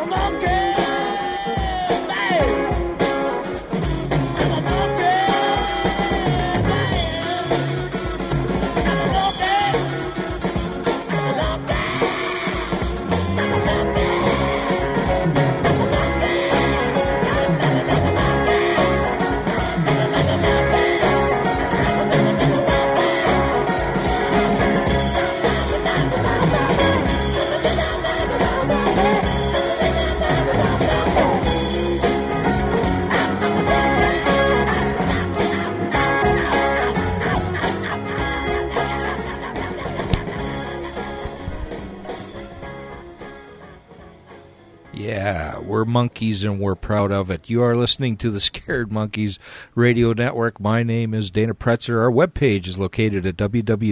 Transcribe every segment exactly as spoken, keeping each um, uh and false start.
We're monkeys and we're proud of it. You are listening to the Scared Monkeys Radio Network. My name is Dana Pretzer. Our webpage is located at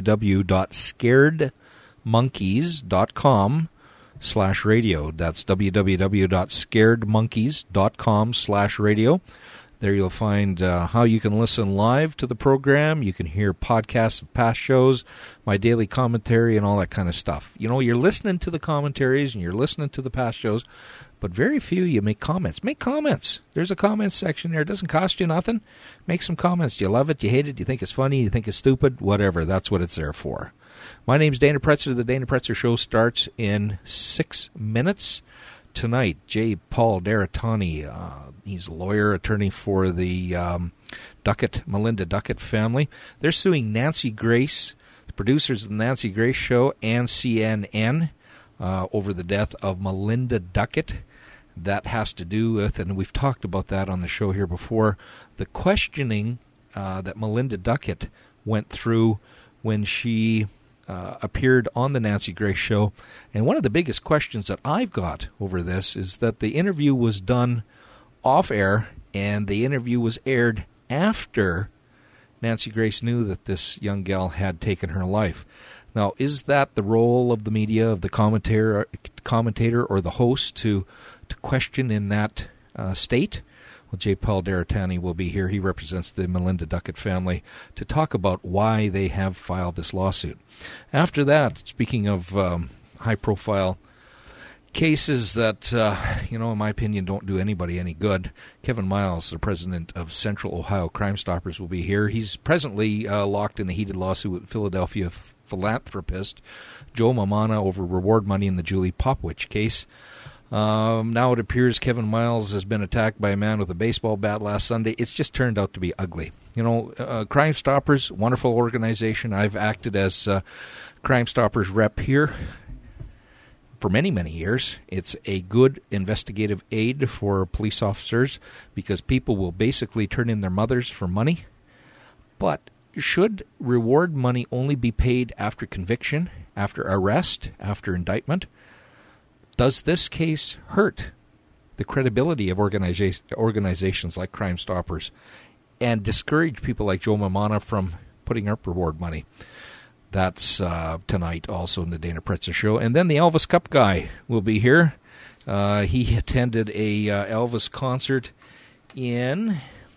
www.scaredmonkeys.com slash radio. That's www.scaredmonkeys.com slash radio. There you'll find uh, how you can listen live to the program. You can hear podcasts of past shows, my daily commentary, and all that kind of stuff. You know, you're listening to the commentaries and you're listening to the past shows, but very few you make comments. Make comments. There's a comments section there. It doesn't cost you nothing. Make some comments. Do you love it? Do you hate it? Do you think it's funny? Do you think it's stupid? Whatever. That's what it's there for. My name's Dana Pretzer. The Dana Pretzer Show starts in six minutes. Tonight, J. Paul D'Aratani, uh, he's a lawyer, attorney for the um, Duckett, Melinda Duckett family. They're suing Nancy Grace, the producers of the Nancy Grace Show, and C N N uh, over the death of Melinda Duckett. That has to do with, and we've talked about that on the show here before, the questioning uh, that Melinda Duckett went through when she uh, appeared on the Nancy Grace Show. And one of the biggest questions that I've got over this is that the interview was done off-air, and the interview was aired after Nancy Grace knew that this young gal had taken her life. Now, is that the role of the media, of the commentator, commentator or the host to to question in that uh, state? Well, J. Paul D'Aratani will be here. He represents the Melinda Duckett family to talk about why they have filed this lawsuit. After that, speaking of um, high-profile cases that, uh, you know, in my opinion, don't do anybody any good, Kevin Miles, the president of Central Ohio Crime Stoppers, will be here. He's presently uh, locked in a heated lawsuit with Philadelphia philanthropist Joe Mamana over reward money in the Julie Popwich case. Um, now it appears Kevin Miles has been attacked by a man with a baseball bat last Sunday. It's just turned out to be ugly. You know, uh, Crime Stoppers, wonderful organization. I've acted as uh, Crime Stoppers rep here for many, many years. It's a good investigative aid for police officers because people will basically turn in their mothers for money. But should reward money only be paid after conviction, after arrest, after indictment? Does this case hurt the credibility of organiza- organizations like Crime Stoppers and discourage people like Joe Mamana from putting up reward money? That's uh, tonight also in the Dana Pretzer Show. And then the Elvis Cup guy will be here. Uh, he attended a uh, Elvis concert in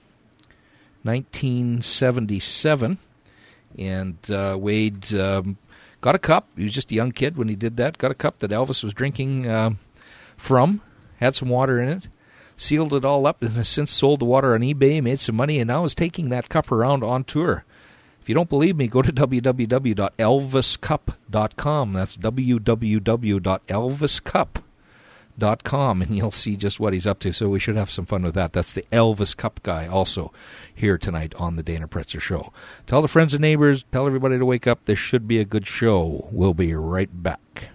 nineteen seventy-seven and uh, weighed... Um, Got a cup. He was just a young kid when he did that. Got a cup that Elvis was drinking uh, from. Had some water in it. Sealed it all up and has since sold the water on eBay, made some money, and now is taking that cup around on tour. If you don't believe me, go to w w w dot elvis cup dot com. That's w w w dot elvis cup dot com, and you'll see just what he's up to. So we should have some fun with that. That's the Elvis Cup guy also here tonight on the Dana Pretzer Show. Tell the friends and neighbors, tell everybody to wake up. This should be a good show. We'll be right back.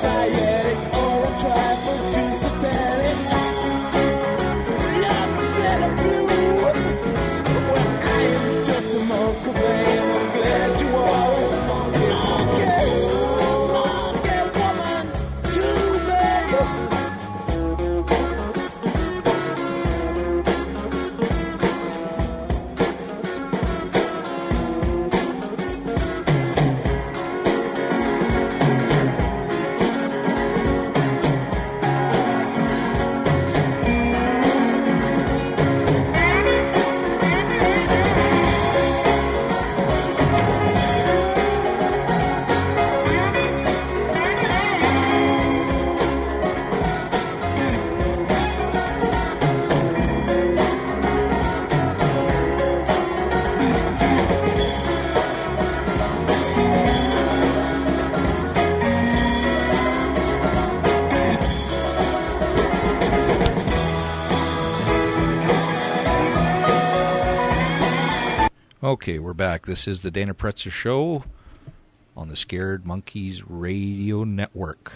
sciatic or a trifle too satanic. Yeah, forget the blues. Well, I am just a monk, babe. I'm glad you are a monkey. Monkey, monkey woman, too, babe. Okay, we're back. This is the Dana Pretzer Show on the Scared Monkeys Radio Network.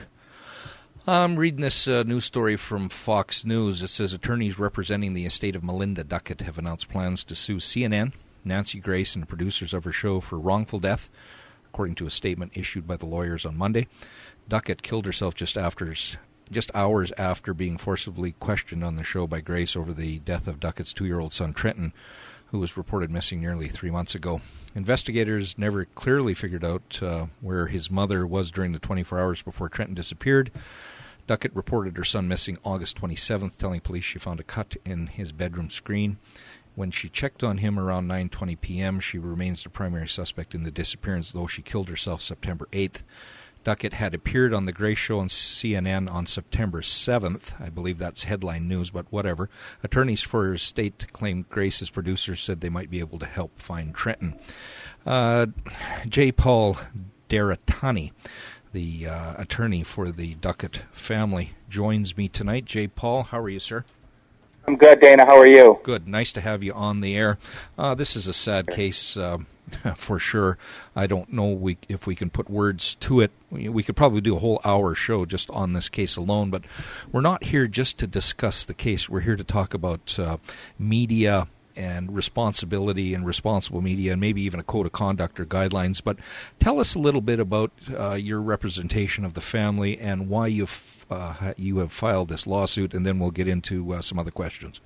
I'm reading this uh, news story from Fox News. It says attorneys representing the estate of Melinda Duckett have announced plans to sue C N N, Nancy Grace, and the producers of her show for wrongful death, according to a statement issued by the lawyers on Monday. Duckett killed herself just after, just hours after being forcibly questioned on the show by Grace over the death of Duckett's two-year-old son, Trenton, who was reported missing nearly three months ago. Investigators never clearly figured out uh, where his mother was during the twenty-four hours before Trenton disappeared. Duckett reported her son missing August twenty-seventh, telling police she found a cut in his bedroom screen. When she checked on him around nine twenty p.m., she remains the primary suspect in the disappearance, though she killed herself September eighth. Duckett had appeared on The Grace Show on C N N on September seventh. I believe that's headline news, but whatever. Attorneys for her estate claimed Grace's producers said they might be able to help find Trenton. Uh, J. Paul Deratani, the uh, attorney for the Duckett family, joins me tonight. J. Paul, how are you, sir? I'm good, Dana. How are you? Good. Nice to have you on the air. Uh, this is a sad case. Uh, For sure. I don't know we, if we can put words to it. We, we could probably do a whole hour show just on this case alone, but we're not here just to discuss the case. We're here to talk about uh, media and responsibility and responsible media and maybe even a code of conduct or guidelines. But tell us a little bit about uh, your representation of the family and why you've, uh, you have filed this lawsuit, and then we'll get into uh, some other questions.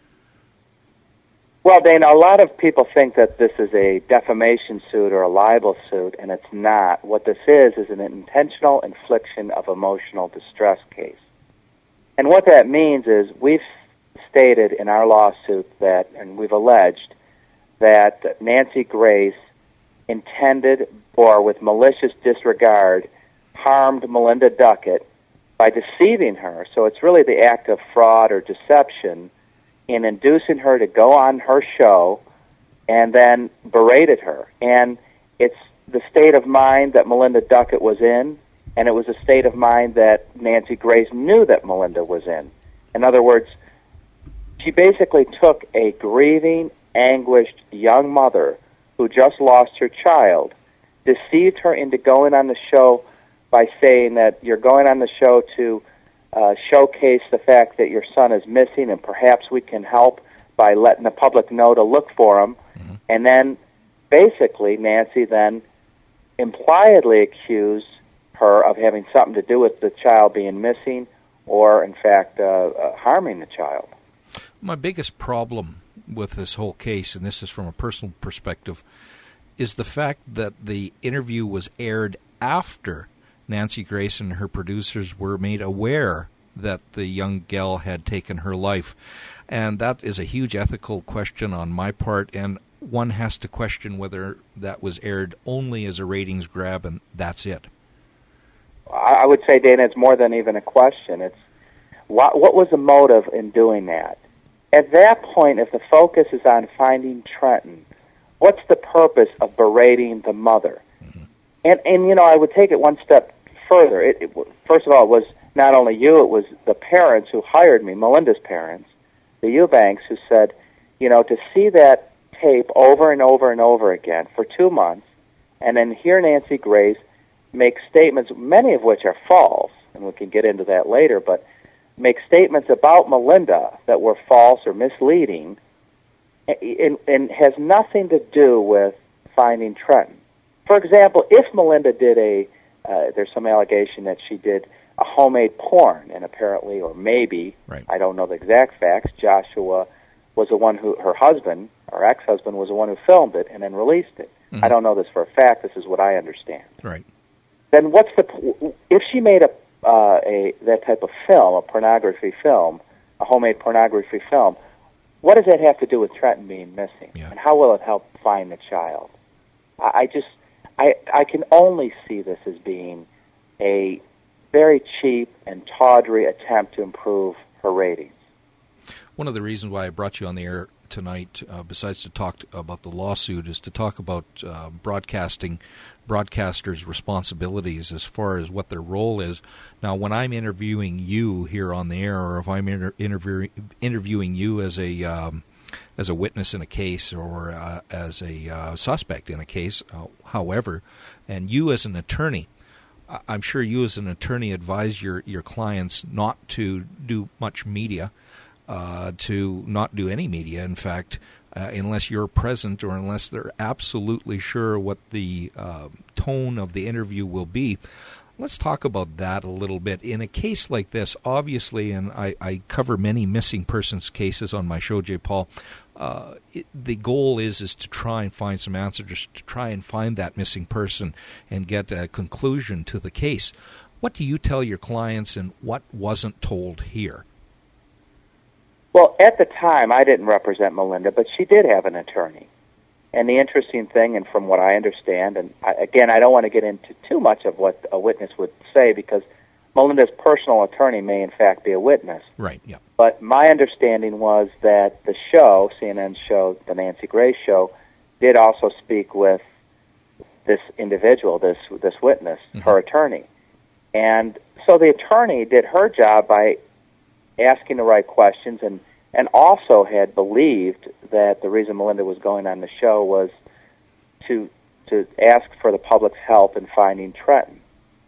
Well, Dana, a lot of people think that this is a defamation suit or a libel suit, and it's not. What this is is an intentional infliction of emotional distress case. And what that means is we've stated in our lawsuit that, and we've alleged, that Nancy Grace intended or with malicious disregard harmed Melinda Duckett by deceiving her. So it's really the act of fraud or deception in inducing her to go on her show and then berated her. And it's the state of mind that Melinda Duckett was in, and it was a state of mind that Nancy Grace knew that Melinda was in. In other words, she basically took a grieving, anguished young mother who just lost her child, deceived her into going on the show by saying that you're going on the show to Uh, showcase the fact that your son is missing, and perhaps we can help by letting the public know to look for him. Mm-hmm. And then, basically, Nancy then impliedly accused her of having something to do with the child being missing or, in fact, uh, uh, harming the child. My biggest problem with this whole case, and this is from a personal perspective, is the fact that the interview was aired after Nancy Grace and her producers were made aware that the young gal had taken her life. And that is a huge ethical question on my part, and one has to question whether that was aired only as a ratings grab and that's it. I would say, Dana, it's more than even a question. It's what, what was the motive in doing that? At that point, if the focus is on finding Trenton, what's the purpose of berating the mother? Mm-hmm. And, and, you know, I would take it one step further. It, it, first of all, it was not only you, it was the parents who hired me, Melinda's parents, the Eubanks, who said, you know, to see that tape over and over and over again for two months and then hear Nancy Grace make statements, many of which are false, and we can get into that later, but make statements about Melinda that were false or misleading, and, and has nothing to do with finding Trenton. For example, if Melinda did a, uh, there's some allegation that she did a homemade porn, and apparently, or maybe, right. I don't know the exact facts, Joshua was the one who, her husband, or ex-husband, was the one who filmed it and then released it. Mm-hmm. I don't know this for a fact. This is what I understand. Right. Then what's the, if she made a, uh, a that type of film, a pornography film, a homemade pornography film, what does that have to do with Trenton being missing? Yeah. And how will it help find the child? I, I just, I, I can only see this as being a very cheap and tawdry attempt to improve her ratings. One of the reasons why I brought you on the air tonight, uh, besides to talk about the lawsuit, is to talk about uh, broadcasting, broadcasters' responsibilities as far as what their role is. Now, when I'm interviewing you here on the air, or if I'm inter- interviewing interviewing you as a um, as a witness in a case, or uh, as a uh, suspect in a case, uh, however, and you as an attorney, I'm sure you as an attorney advise your, your clients not to do much media, uh, to not do any media, in fact, uh, unless you're present or unless they're absolutely sure what the uh, tone of the interview will be. Let's talk about that a little bit. In a case like this, obviously, and I, I cover many missing persons cases on my show, J. Paul, uh, it, the goal is is to try and find some answers, to try and find that missing person and get a conclusion to the case. What do you tell your clients, and what wasn't told here? Well, at the time, I didn't represent Melinda, but she did have an attorney. And the interesting thing, and from what I understand, and I, again, I don't want to get into too much of what a witness would say, because Melinda's personal attorney may in fact be a witness. Right, yeah. But my understanding was that the show, C N N's show, the Nancy Grace show, did also speak with this individual, this this witness, mm-hmm. her attorney. And so the attorney did her job by asking the right questions, and, and also had believed that the reason Melinda was going on the show was to to ask for the public's help in finding Trenton.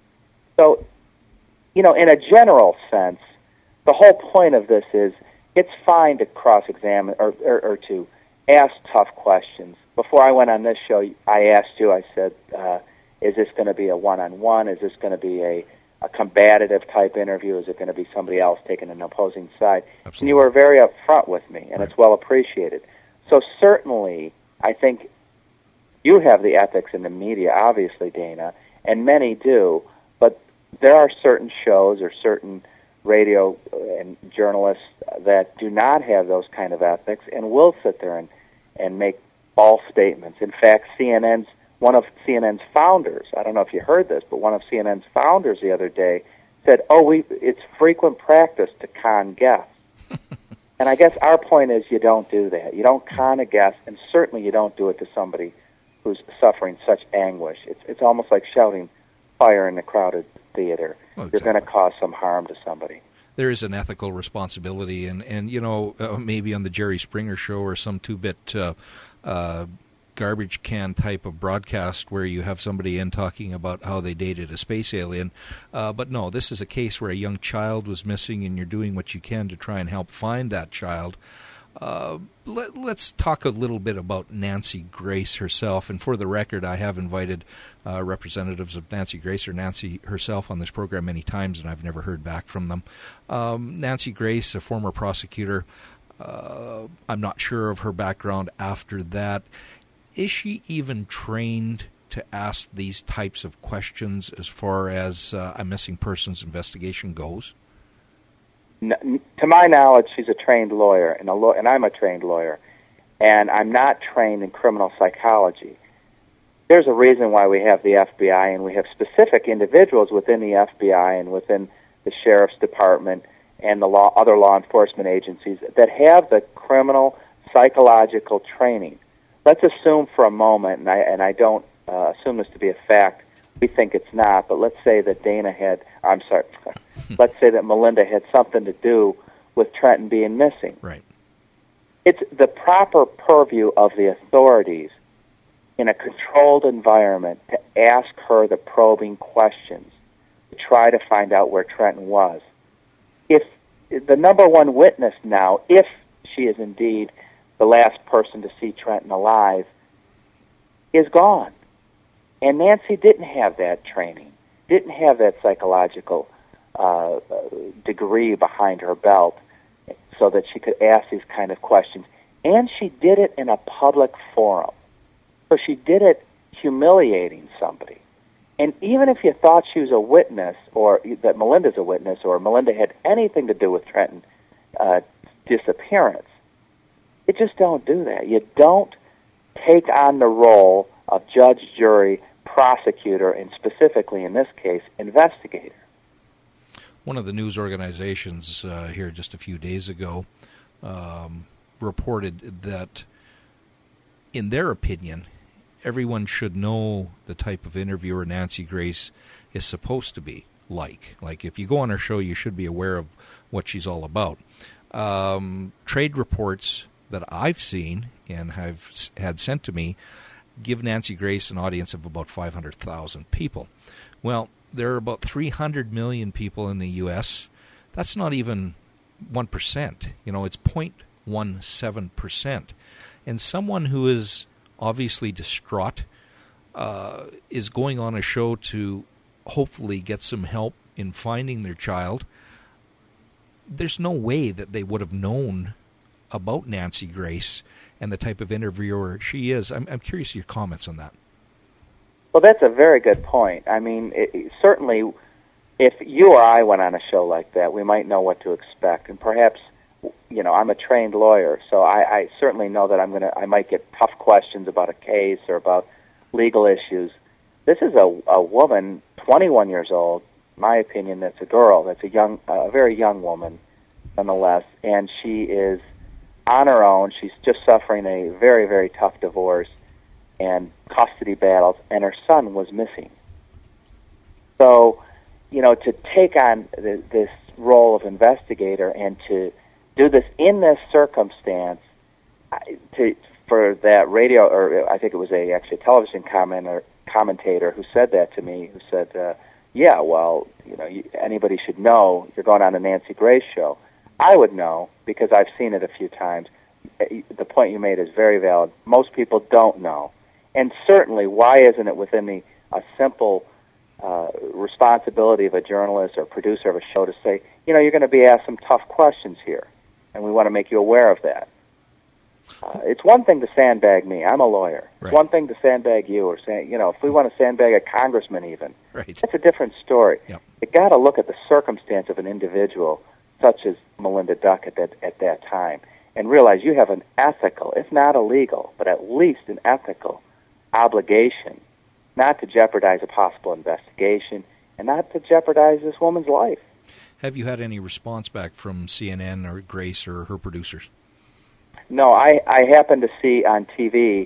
So, you know, in a general sense, the whole point of this is it's fine to cross-examine or, or, or to ask tough questions. Before I went on this show, I asked you, I said, uh, is this going to be a one-on-one? Is this going to be a, a combative type interview? Is it going to be somebody else taking an opposing side? Absolutely. And you were very upfront with me, and right. it's well appreciated. So certainly, I think you have the ethics in the media, obviously, Dana, and many do, but there are certain shows or certain radio and journalists that do not have those kind of ethics and will sit there and, and make false statements. In fact, C N N's one of C N N's founders, I don't know if you heard this, but one of C N N's founders the other day said, oh, we it's frequent practice to con guests. And I guess our point is you don't do that. You don't con a guest, and certainly you don't do it to somebody who's suffering such anguish. It's it's almost like shouting fire in a crowded theater. Well, exactly. You're going to cause some harm to somebody. There is an ethical responsibility, and, and you know, uh, maybe on the Jerry Springer show or some two-bit uh, uh, garbage can type of broadcast where you have somebody in talking about how they dated a space alien. Uh, but no, this is a case where a young child was missing, and you're doing what you can to try and help find that child. Uh, let, let's talk a little bit about Nancy Grace herself. And for the record, I have invited uh, representatives of Nancy Grace or Nancy herself on this program many times, and I've never heard back from them. Um, Nancy Grace, a former prosecutor, uh, I'm not sure of her background after that. Is she even trained to ask these types of questions as far as uh, a missing persons investigation goes? To my knowledge, she's a trained lawyer, and, a law- and I'm a trained lawyer, and I'm not trained in criminal psychology. There's a reason why we have the F B I, and we have specific individuals within the F B I and within the Sheriff's Department and the law, other law enforcement agencies that have the criminal psychological training. Let's assume for a moment, and I, and I don't uh, assume this to be a fact, we think it's not, but let's say that Dana had, I'm sorry, let's say that Melinda had something to do with Trenton being missing. Right. It's the proper purview of the authorities in a controlled environment to ask her the probing questions, to try to find out where Trenton was. If the number one witness now, if she is indeed the last person to see Trenton alive, is gone. And Nancy didn't have that training, didn't have that psychological uh, degree behind her belt so that she could ask these kind of questions. And she did it in a public forum. So she did it humiliating somebody. And even if you thought she was a witness, or that Melinda's a witness, or Melinda had anything to do with Trenton's uh, disappearance, you just don't do that. You don't take on the role of judge, jury, prosecutor, and specifically in this case, investigator. One of the news organizations uh, here just a few days ago um, reported that, in their opinion, everyone should know the type of interviewer Nancy Grace is supposed to be like. Like, if you go on her show, you should be aware of what she's all about. Um, trade reports that I've seen and have had sent to me give Nancy Grace an audience of about five hundred thousand people. Well, there are about three hundred million people in the U S That's not even one percent. You know, it's zero point one seven percent. And someone who is obviously distraught uh, is going on a show to hopefully get some help in finding their child. There's no way that they would have known about Nancy Grace and the type of interviewer she is. I'm, I'm curious your comments on that. Well, that's a very good point. I mean, it, it, certainly, if you or I went on a show like that, we might know what to expect. And perhaps, you know, I'm a trained lawyer, so I, I certainly know that I'm going to. I might get tough questions about a case or about legal issues. This is a, a woman, twenty-one years old. In my opinion, that's a girl. That's a young, a uh, very young woman, nonetheless, and she is on her own. She's just suffering a very, very tough divorce and custody battles, and her son was missing. So, you know, to take on the, this role of investigator and to do this in this circumstance, to for that radio, or I think it was a actually a television commenter, commentator who said that to me, who said, uh, yeah, well, you know, you, anybody should know you're going on a Nancy Grace show. I would know because I've seen it a few times. The point you made is very valid. Most people don't know. And certainly, why isn't it within the a simple uh, responsibility of a journalist or producer of a show to say, you know, you're going to be asked some tough questions here, and we want to make you aware of that. Uh, it's one thing to sandbag me. I'm a lawyer. Right. It's one thing to sandbag you, or say, you know, if we want to sandbag a congressman even, right. That's a different story. Yep. You got to look at the circumstance of an individual, such as Melinda Duck at that at that time, and realize you have an ethical, if not a legal, but at least an ethical obligation not to jeopardize a possible investigation and not to jeopardize this woman's life. Have you had any response back from C N N or Grace or her producers? No, I, I happened to see on T V,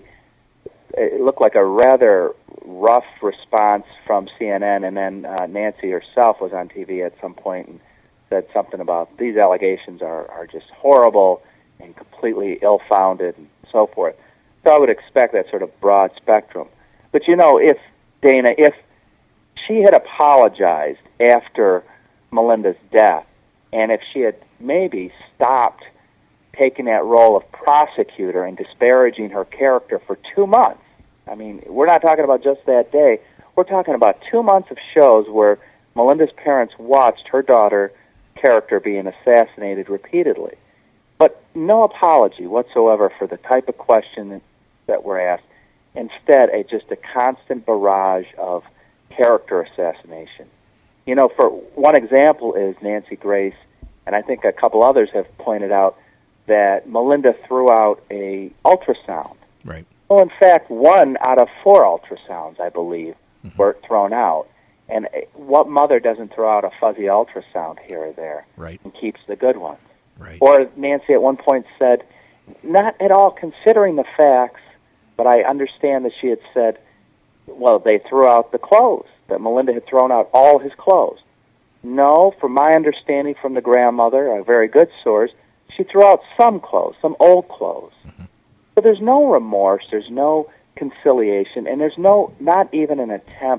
it looked like a rather rough response from C N N, and then uh, Nancy herself was on T V at some point and said something about these allegations are, are just horrible and completely ill-founded and so forth. So I would expect that sort of broad spectrum. But, you know, if, Dana, if she had apologized after Melinda's death, and if she had maybe stopped taking that role of prosecutor and disparaging her character for two months, I mean, we're not talking about just that day. We're talking about two months of shows where Melinda's parents watched her daughter character being assassinated repeatedly. But no apology whatsoever for the type of question that were asked. Instead, a, just a constant barrage of character assassination. You know, for one example is Nancy Grace, and I think a couple others have pointed out that Melinda threw out a ultrasound. Right. Well, in fact, one out of four ultrasounds, I believe, mm-hmm. were thrown out. And what mother doesn't throw out a fuzzy ultrasound here or there right. and keeps the good ones? Right. Or Nancy at one point said, not at all considering the facts, but I understand that she had said, well, they threw out the clothes, that Melinda had thrown out all his clothes. No, from my understanding from the grandmother, a very good source, she threw out some clothes, some old clothes. Mm-hmm. So there's no remorse, there's no conciliation, and there's no, not even an attempt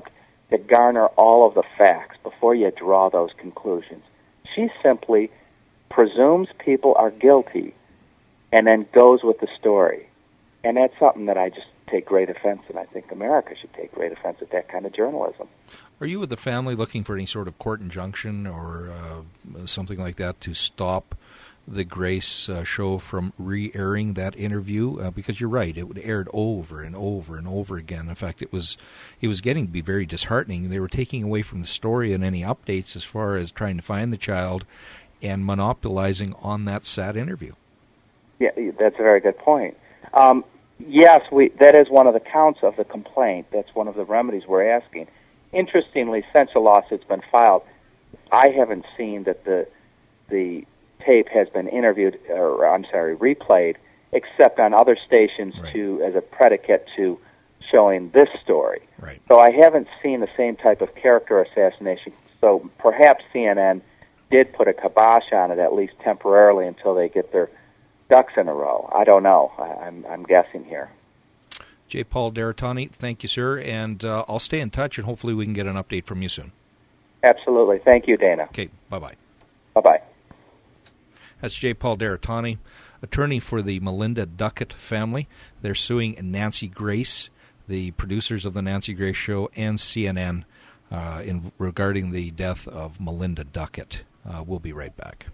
to garner all of the facts before you draw those conclusions. She simply presumes people are guilty and then goes with the story. And that's something that I just take great offense in. I think America should take great offense at that kind of journalism. Are you with the family looking for any sort of court injunction or uh, something like that to stop the Grace uh, show from re-airing that interview? Uh, because you're right, it would aired over and over and over again. In fact, it was it was getting to be very disheartening. They were taking away from the story and any updates as far as trying to find the child and monopolizing on that sad interview. Yeah, that's a very good point. Um, yes, we that is one of the counts of the complaint. That's one of the remedies we're asking. Interestingly, since a lawsuit's been filed, I haven't seen that the the tape has been interviewed, or I'm sorry, replayed, except on other stations right. to as a predicate to showing this story. Right. So I haven't seen the same type of character assassination. So perhaps C N N did put a kibosh on it, at least temporarily, until they get their ducks in a row. I don't know. I, I'm I'm guessing here. J. Paul D'Aratani, thank you, sir, and uh, I'll stay in touch, and hopefully we can get an update from you soon. Absolutely. Thank you, Dana. Okay, bye-bye. Bye-bye. That's J. Paul D'Aratani, attorney for the Melinda Duckett family. They're suing Nancy Grace, the producers of the Nancy Grace Show, and C N N uh, in regarding the death of Melinda Duckett. Uh, we'll be right back.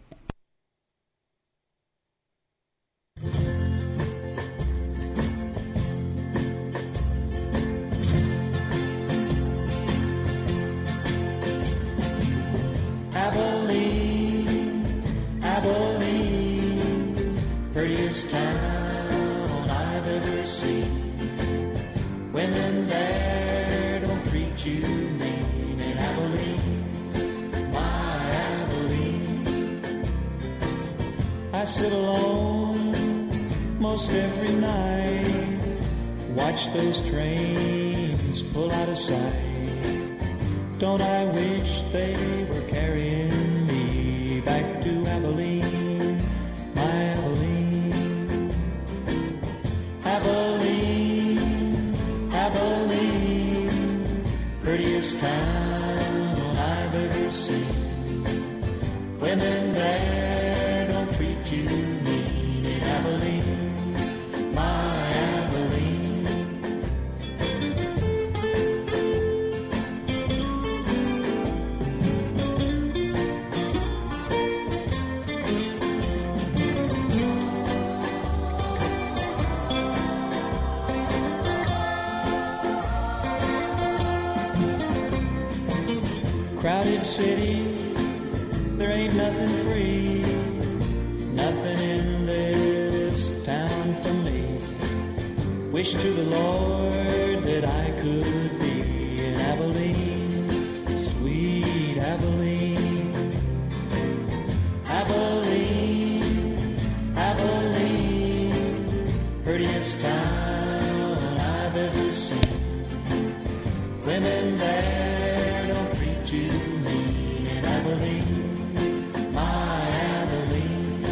Abilene, Abilene, prettiest town I've ever seen. Women there don't treat you mean in Abilene, my Abilene. I sit alone most every night, watch those trains pull out of sight. Don't I wish they were carrying me back to Abilene, my Abilene. Abilene, Abilene, prettiest town I've ever seen. Women there don't treat you mean in Abilene, my crowded city, there ain't nothing free, nothing in this town for me. Wish to the Lord that I could be in Abilene, sweet Abilene. Abilene, Abilene, prettiest town I've ever seen. Women there don't treat you mean in Abilene, my Abilene.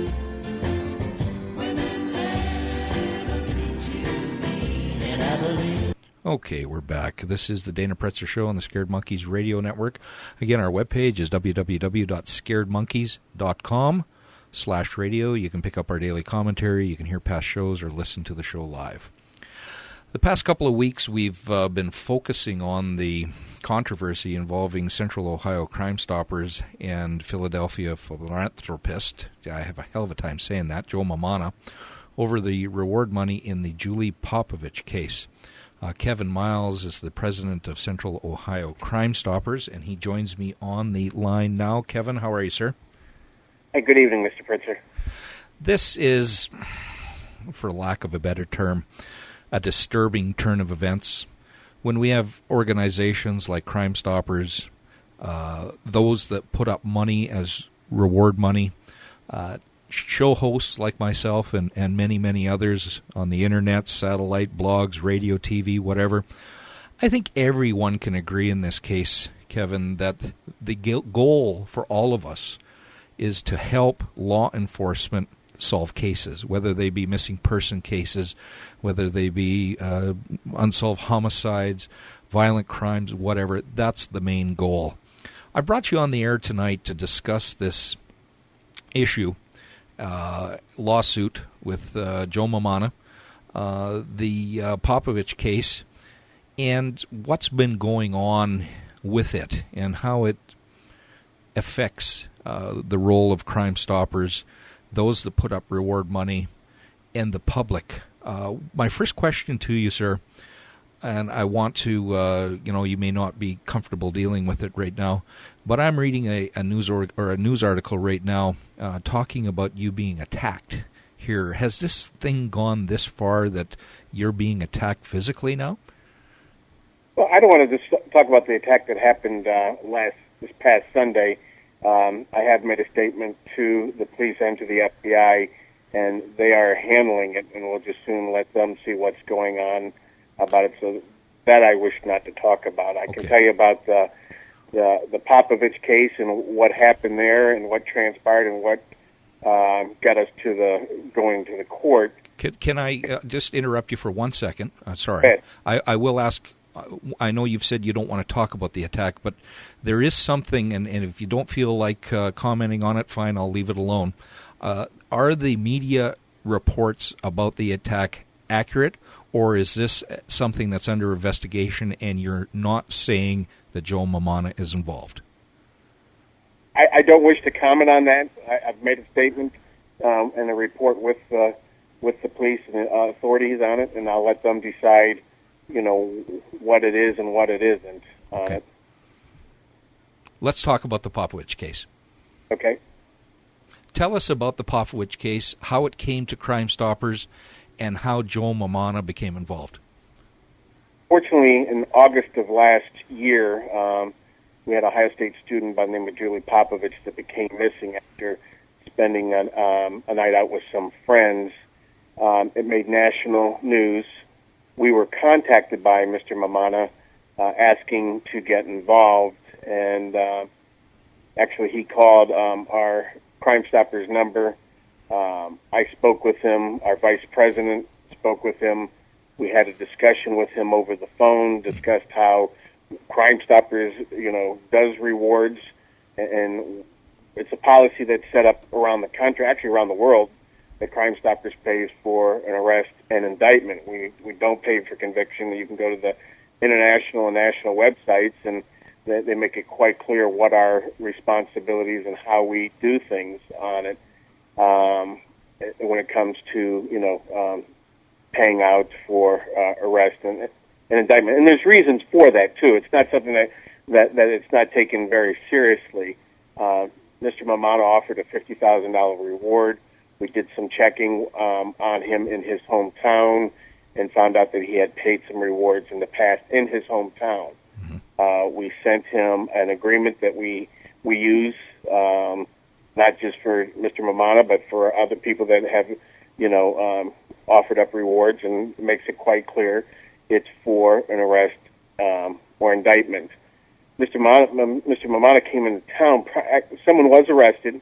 Women there don't treat you mean in Abilene. Okay, we're back. This is the Dana Pretzer Show on the Scared Monkeys Radio Network. Again, our webpage is w w w dot scared monkeys dot com slash radio. You can pick up our daily commentary, you can hear past shows, or listen to the show live. The past couple of weeks, we've uh, been focusing on the controversy involving Central Ohio Crime Stoppers and Philadelphia philanthropist, I have a hell of a time saying that, Joe Mamana, over the reward money in the Julie Popovich case. Uh, Kevin Miles is the president of Central Ohio Crime Stoppers, and he joins me on the line now. Kevin, how are you, sir? Hey, good evening, Mister Pretzer. This is, for lack of a better term, a disturbing turn of events. When we have organizations like Crime Stoppers, uh, those that put up money as reward money, uh, show hosts like myself and, and many, many others on the internet, satellite, blogs, radio, T V, whatever, I think everyone can agree in this case, Kevin, that the goal for all of us is to help law enforcement solve cases, whether they be missing person cases, whether they be uh, unsolved homicides, violent crimes, whatever. That's the main goal. I brought you on the air tonight to discuss this issue, uh, lawsuit with uh, Joe Mamana, uh, the uh, Popovich case, and what's been going on with it and how it affects uh, the role of Crime Stoppers, those that put up reward money, and the public. Uh, my first question to you, sir, and I want to, uh, you know, you may not be comfortable dealing with it right now, but I'm reading a, a news or, or a news article right now uh, talking about you being attacked here. Has this thing gone this far that you're being attacked physically now? Well, I don't want to just talk about the attack that happened uh, last this past Sunday. Um, I have made a statement to the police and to the F B I, and they are handling it, and we'll just soon let them see what's going on about it. So that I wish not to talk about. I Okay. can tell you about the, the the Popovich case and what happened there and what transpired and what uh, got us to the going to the court. Can, can I uh, just interrupt you for one second? Uh, sorry. Go ahead. I, I will ask, uh, I know you've said you don't want to talk about the attack, but there is something, and, and if you don't feel like uh, commenting on it, fine, I'll leave it alone. Uh, are the media reports about the attack accurate, or is this something that's under investigation and you're not saying that Joe Mamana is involved? I, I don't wish to comment on that. I, I've made a statement um, and a report with uh, with the police and the uh, authorities on it, and I'll let them decide, you know, what it is and what it isn't on Okay. it. Let's talk about the Popovich case. Okay. Tell us about the Popovich case, how it came to Crime Stoppers, and how Joe Mamana became involved. Fortunately, in August of last year, um, we had a Ohio State student by the name of Julie Popovich that became missing after spending an, um, a night out with some friends. Um, it made national news. We were contacted by Mister Mamana uh, asking to get involved, and uh, actually he called um, our Crime Stoppers number. Um, I spoke with him. Our vice president spoke with him. We had a discussion with him over the phone, discussed how Crime Stoppers, you know, does rewards, and it's a policy that's set up around the country, actually around the world, that Crime Stoppers pays for an arrest and indictment. We we don't pay for conviction. You can go to the international and national websites, and they, they make it quite clear what our responsibilities and how we do things on it. Um, when it comes to, you know, um, paying out for uh, arrest and, and indictment. And there's reasons for that, too. It's not something that, that, that it's not taken very seriously. Uh, Mister Mamana offered a fifty thousand dollars reward. We did some checking um, on him in his hometown and found out that he had paid some rewards in the past in his hometown. Mm-hmm. Uh, we sent him an agreement that we, we use, um, not just for Mister Mamana, but for other people that have, you know, um, offered up rewards, and it makes it quite clear it's for an arrest um, or indictment. Mister Mamana, Mister Mamana came into town. Someone was arrested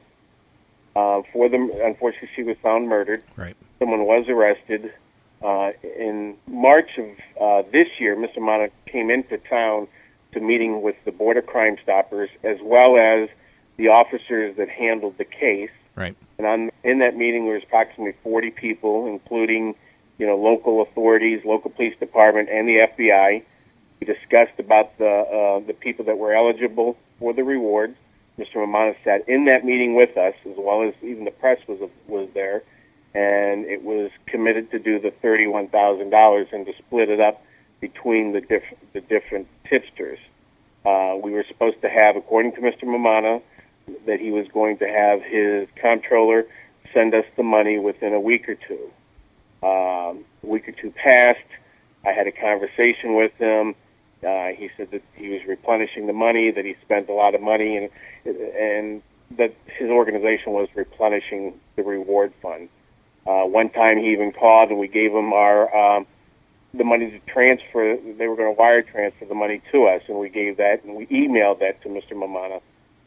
uh, for them. Unfortunately, she was found murdered. Right. Someone was arrested uh, in March of uh, this year. Mister Mamana came into town to meeting with the Board of Crime Stoppers, as well as the officers that handled the case. Right. And on, in that meeting, there was approximately forty people, including, you know, local authorities, local police department, and the F B I. We discussed about the uh, the people that were eligible for the rewards. Mister Mamana sat in that meeting with us, as well as even the press was was there, and it was committed to do the thirty-one thousand dollars and to split it up between the diff- the different tipsters. Uh, we were supposed to have, according to Mister Mamana, that he was going to have his comptroller send us the money within a week or two. Um, a week or two passed. I had a conversation with him. Uh, he said that he was replenishing the money, that he spent a lot of money, and and that his organization was replenishing the reward fund. Uh, one time he even called, and we gave him our um, the money to transfer. They were going to wire transfer the money to us, and we gave that, and we emailed that to Mister Mamana.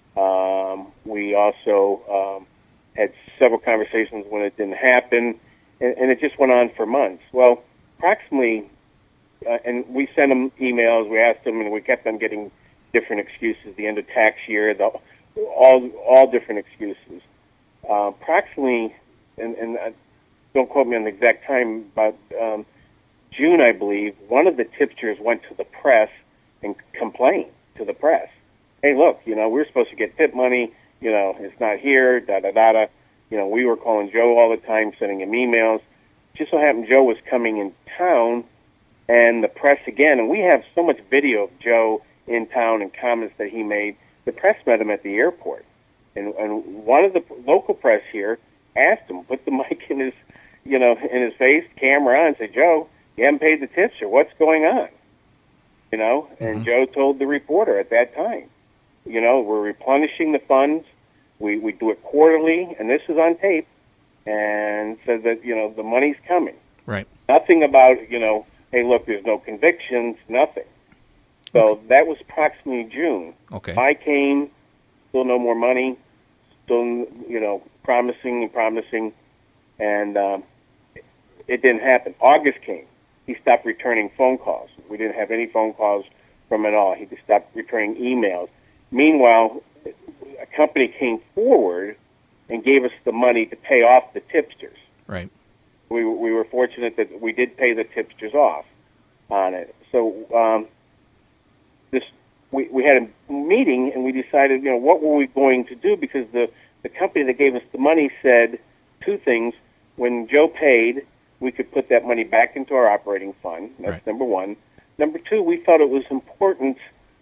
Um, we also um, had several conversations when it didn't happen, and, and it just went on for months. Well, approximately uh, and we sent them emails. We asked them, and we kept on getting different excuses. The end of tax year, the, all all different excuses. Uh, approximately, and, and uh, don't quote me on the exact time, but um, June, I believe, one of the tipsters went to the press and complained to the press. Hey, look, you know, we're supposed to get tip money. You know, it's not here. Da da da da. You know, we were calling Joe all the time, sending him emails. Just so happened Joe was coming in town, and the press again, and we have so much video of Joe in town and comments that he made. The press met him at the airport, and, and one of the local press here asked him, put the mic in his, you know, in his face, camera on, and said, Joe, you haven't paid the tipster. What's going on? You know, and mm-hmm. Joe told the reporter at that time, you know, we're replenishing the funds. We we do it quarterly, and this is on tape, and said that, you know, the money's coming. Right. Nothing about, you know, hey, look, there's no convictions, nothing. So okay. That was approximately June. Okay. I came, still no more money, still, you know, promising and promising, and um, it didn't happen. August came. He stopped returning phone calls. We didn't have any phone calls from him at all. He just stopped returning emails. Meanwhile, a company came forward and gave us the money to pay off the tipsters. Right. We we were fortunate that we did pay the tipsters off on it. So um, this we we had a meeting and we decided, you know, what were we going to do, because the the company that gave us the money said two things. When Joe paid, we could put that money back into our operating fund. That's right. Number one. Number two, we felt it was important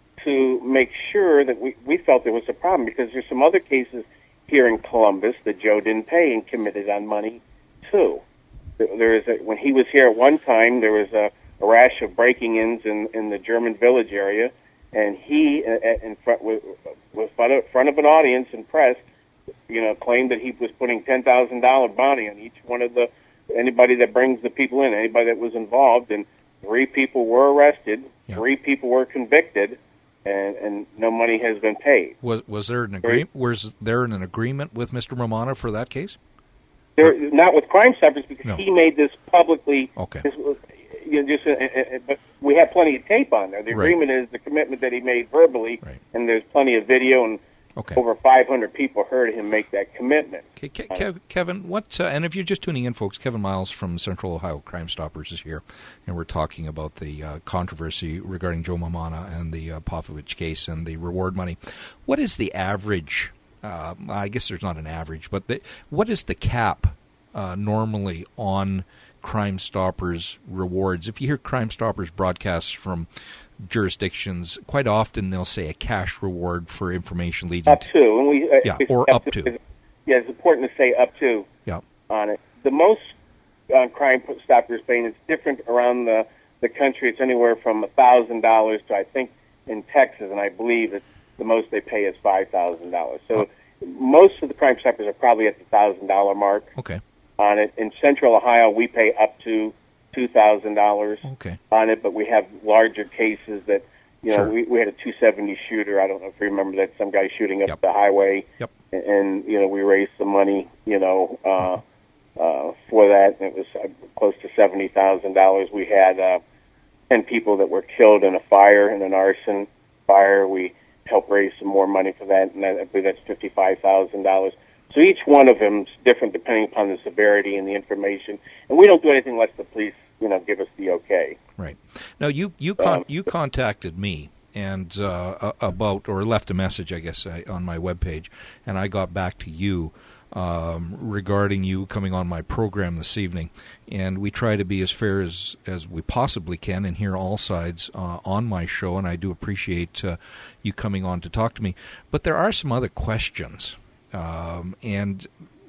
to make sure that we, we felt there was a problem, because there's some other cases here in Columbus that Joe didn't pay and committed on money too. There is a, when he was here at one time, there was a, a rash of breaking-ins in, in the German Village area, and he, in front, with, with front of an audience and press, you know, claimed that he was putting ten thousand dollars bounty on each one of the anybody that brings the people in, anybody that was involved, and three people were arrested, yeah. three people were convicted, and, and no money has been paid. Was was there an agreement? Was there an agreement with Mister Romano for that case? There, not with Crime Stoppers, because no. he made this publicly. Okay. This, you know, just, uh, uh, but we have plenty of tape on there. The right. agreement is the commitment that he made verbally, right. and there's plenty of video, and okay. over five hundred people heard him make that commitment. Okay, Ke- Kev- Kevin, what? Uh, and if you're just tuning in, folks, Kevin Miles from Central Ohio Crime Stoppers is here, and we're talking about the uh, controversy regarding Joe Mamana and the uh, Popovich case and the reward money. What is the average? Uh, I guess there's not an average, but the, what is the cap uh, normally on Crime Stoppers rewards? If you hear Crime Stoppers broadcasts from jurisdictions, quite often they'll say a cash reward for information leading up to, and we uh, yeah, or up to. to. Yeah, it's important to say up to yeah. on it. The most uh, Crime Stoppers paying, it's different around the, the country. It's anywhere from one thousand dollars to, I think, in Texas, and I believe it's the most they pay is five thousand dollars. So oh. most of the Crime Stoppers are probably at the one thousand dollars mark okay. on it. In Central Ohio, we pay up to two thousand dollars okay. on it, but we have larger cases that, you know, sure. we, we had a two seventy shooter. I don't know if you remember that, some guy shooting up yep. the highway. Yep. And, and, you know, we raised some money, you know, uh, uh, for that. And it was uh, close to seventy thousand dollars. We had uh, ten people that were killed in a fire, in an arson fire. We helped raise some more money for that, and I believe that's fifty-five thousand dollars. So each one of them is different depending upon the severity and the information. And we don't do anything unless the police, you know, give us the okay. Right. Now, you you con- um, you contacted me and uh, about, or left a message, I guess, on my webpage, and I got back to you um, regarding you coming on my program this evening. And we try to be as fair as, as we possibly can and hear all sides uh, on my show, and I do appreciate uh, you coming on to talk to me. But there are some other questions. Um, and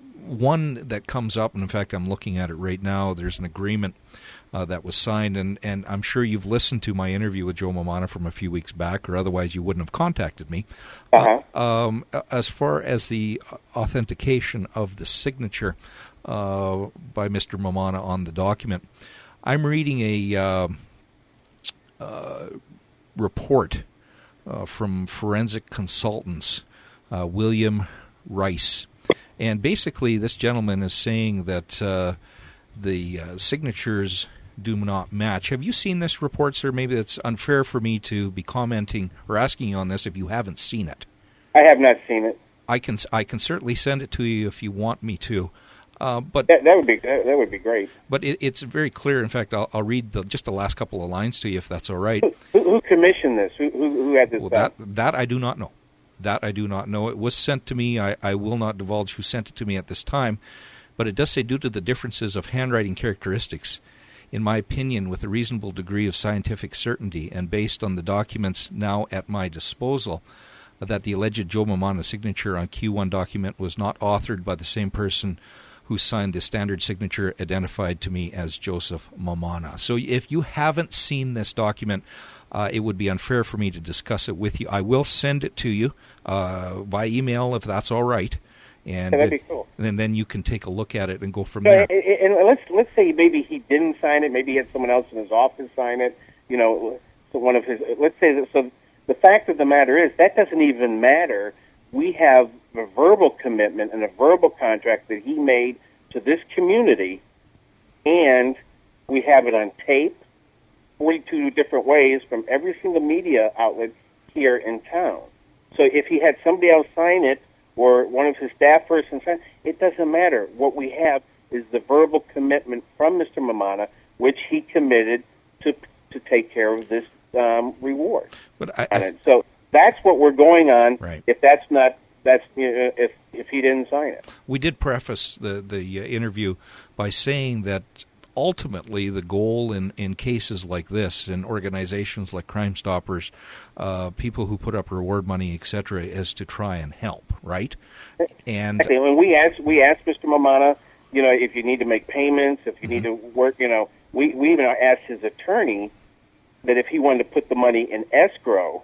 one that comes up, and in fact I'm looking at it right now, there's an agreement uh, that was signed, and, and I'm sure you've listened to my interview with Joe Mamana from a few weeks back, or otherwise you wouldn't have contacted me. Uh-huh. Uh, um, as far as the authentication of the signature uh, by Mister Mamana on the document, I'm reading a uh, uh, report uh, from Forensic Consultants, uh, William Rice. And basically this gentleman is saying that uh, the uh, signatures do not match. Have you seen this report, sir? Maybe it's unfair for me to be commenting or asking you on this if you haven't seen it. I have not seen it. I can I can certainly send it to you if you want me to. Uh, but that, that would be that, that would be great. But it, it's very clear. In fact, I'll, I'll read the, just the last couple of lines to you, if that's all right. Who, who commissioned this? Who, who, who had this? Well, that that I do not know. That I do not know. It was sent to me. I, I will not divulge who sent it to me at this time. But it does say, due to the differences of handwriting characteristics, in my opinion, with a reasonable degree of scientific certainty and based on the documents now at my disposal, that the alleged Joe Mamana signature on Q one document was not authored by the same person who signed the standard signature identified to me as Joseph Mamana. So if you haven't seen this document, uh, it would be unfair for me to discuss it with you. I will send it to you uh, by email if that's all right. And, yeah, that'd be cool. And then you can take a look at it and go from so, there. And let's let's say maybe he didn't sign it. Maybe he had someone else in his office sign it. You know, so one of his. Let's say that. So the fact of the matter is that doesn't even matter. We have a verbal commitment and a verbal contract that he made to this community, and we have it on tape, forty-two different ways from every single media outlet here in town. So if he had somebody else sign it, or one of his staff persons sign it, it doesn't matter. What we have is the verbal commitment from Mister Mamana, which he committed to to take care of this um, reward. But I, on it. So that's what we're going on. Right. If that's not that's you know, if if he didn't sign it, we did preface the the uh, interview by saying that ultimately the goal in, in cases like this, in organizations like Crime Stoppers, uh, people who put up reward money, et cetera, is to try and help, right? And okay, when we asked we asked Mister Mamana, you know, if you need to make payments, if you mm-hmm. need to work, you know, we we even asked his attorney that if he wanted to put the money in escrow,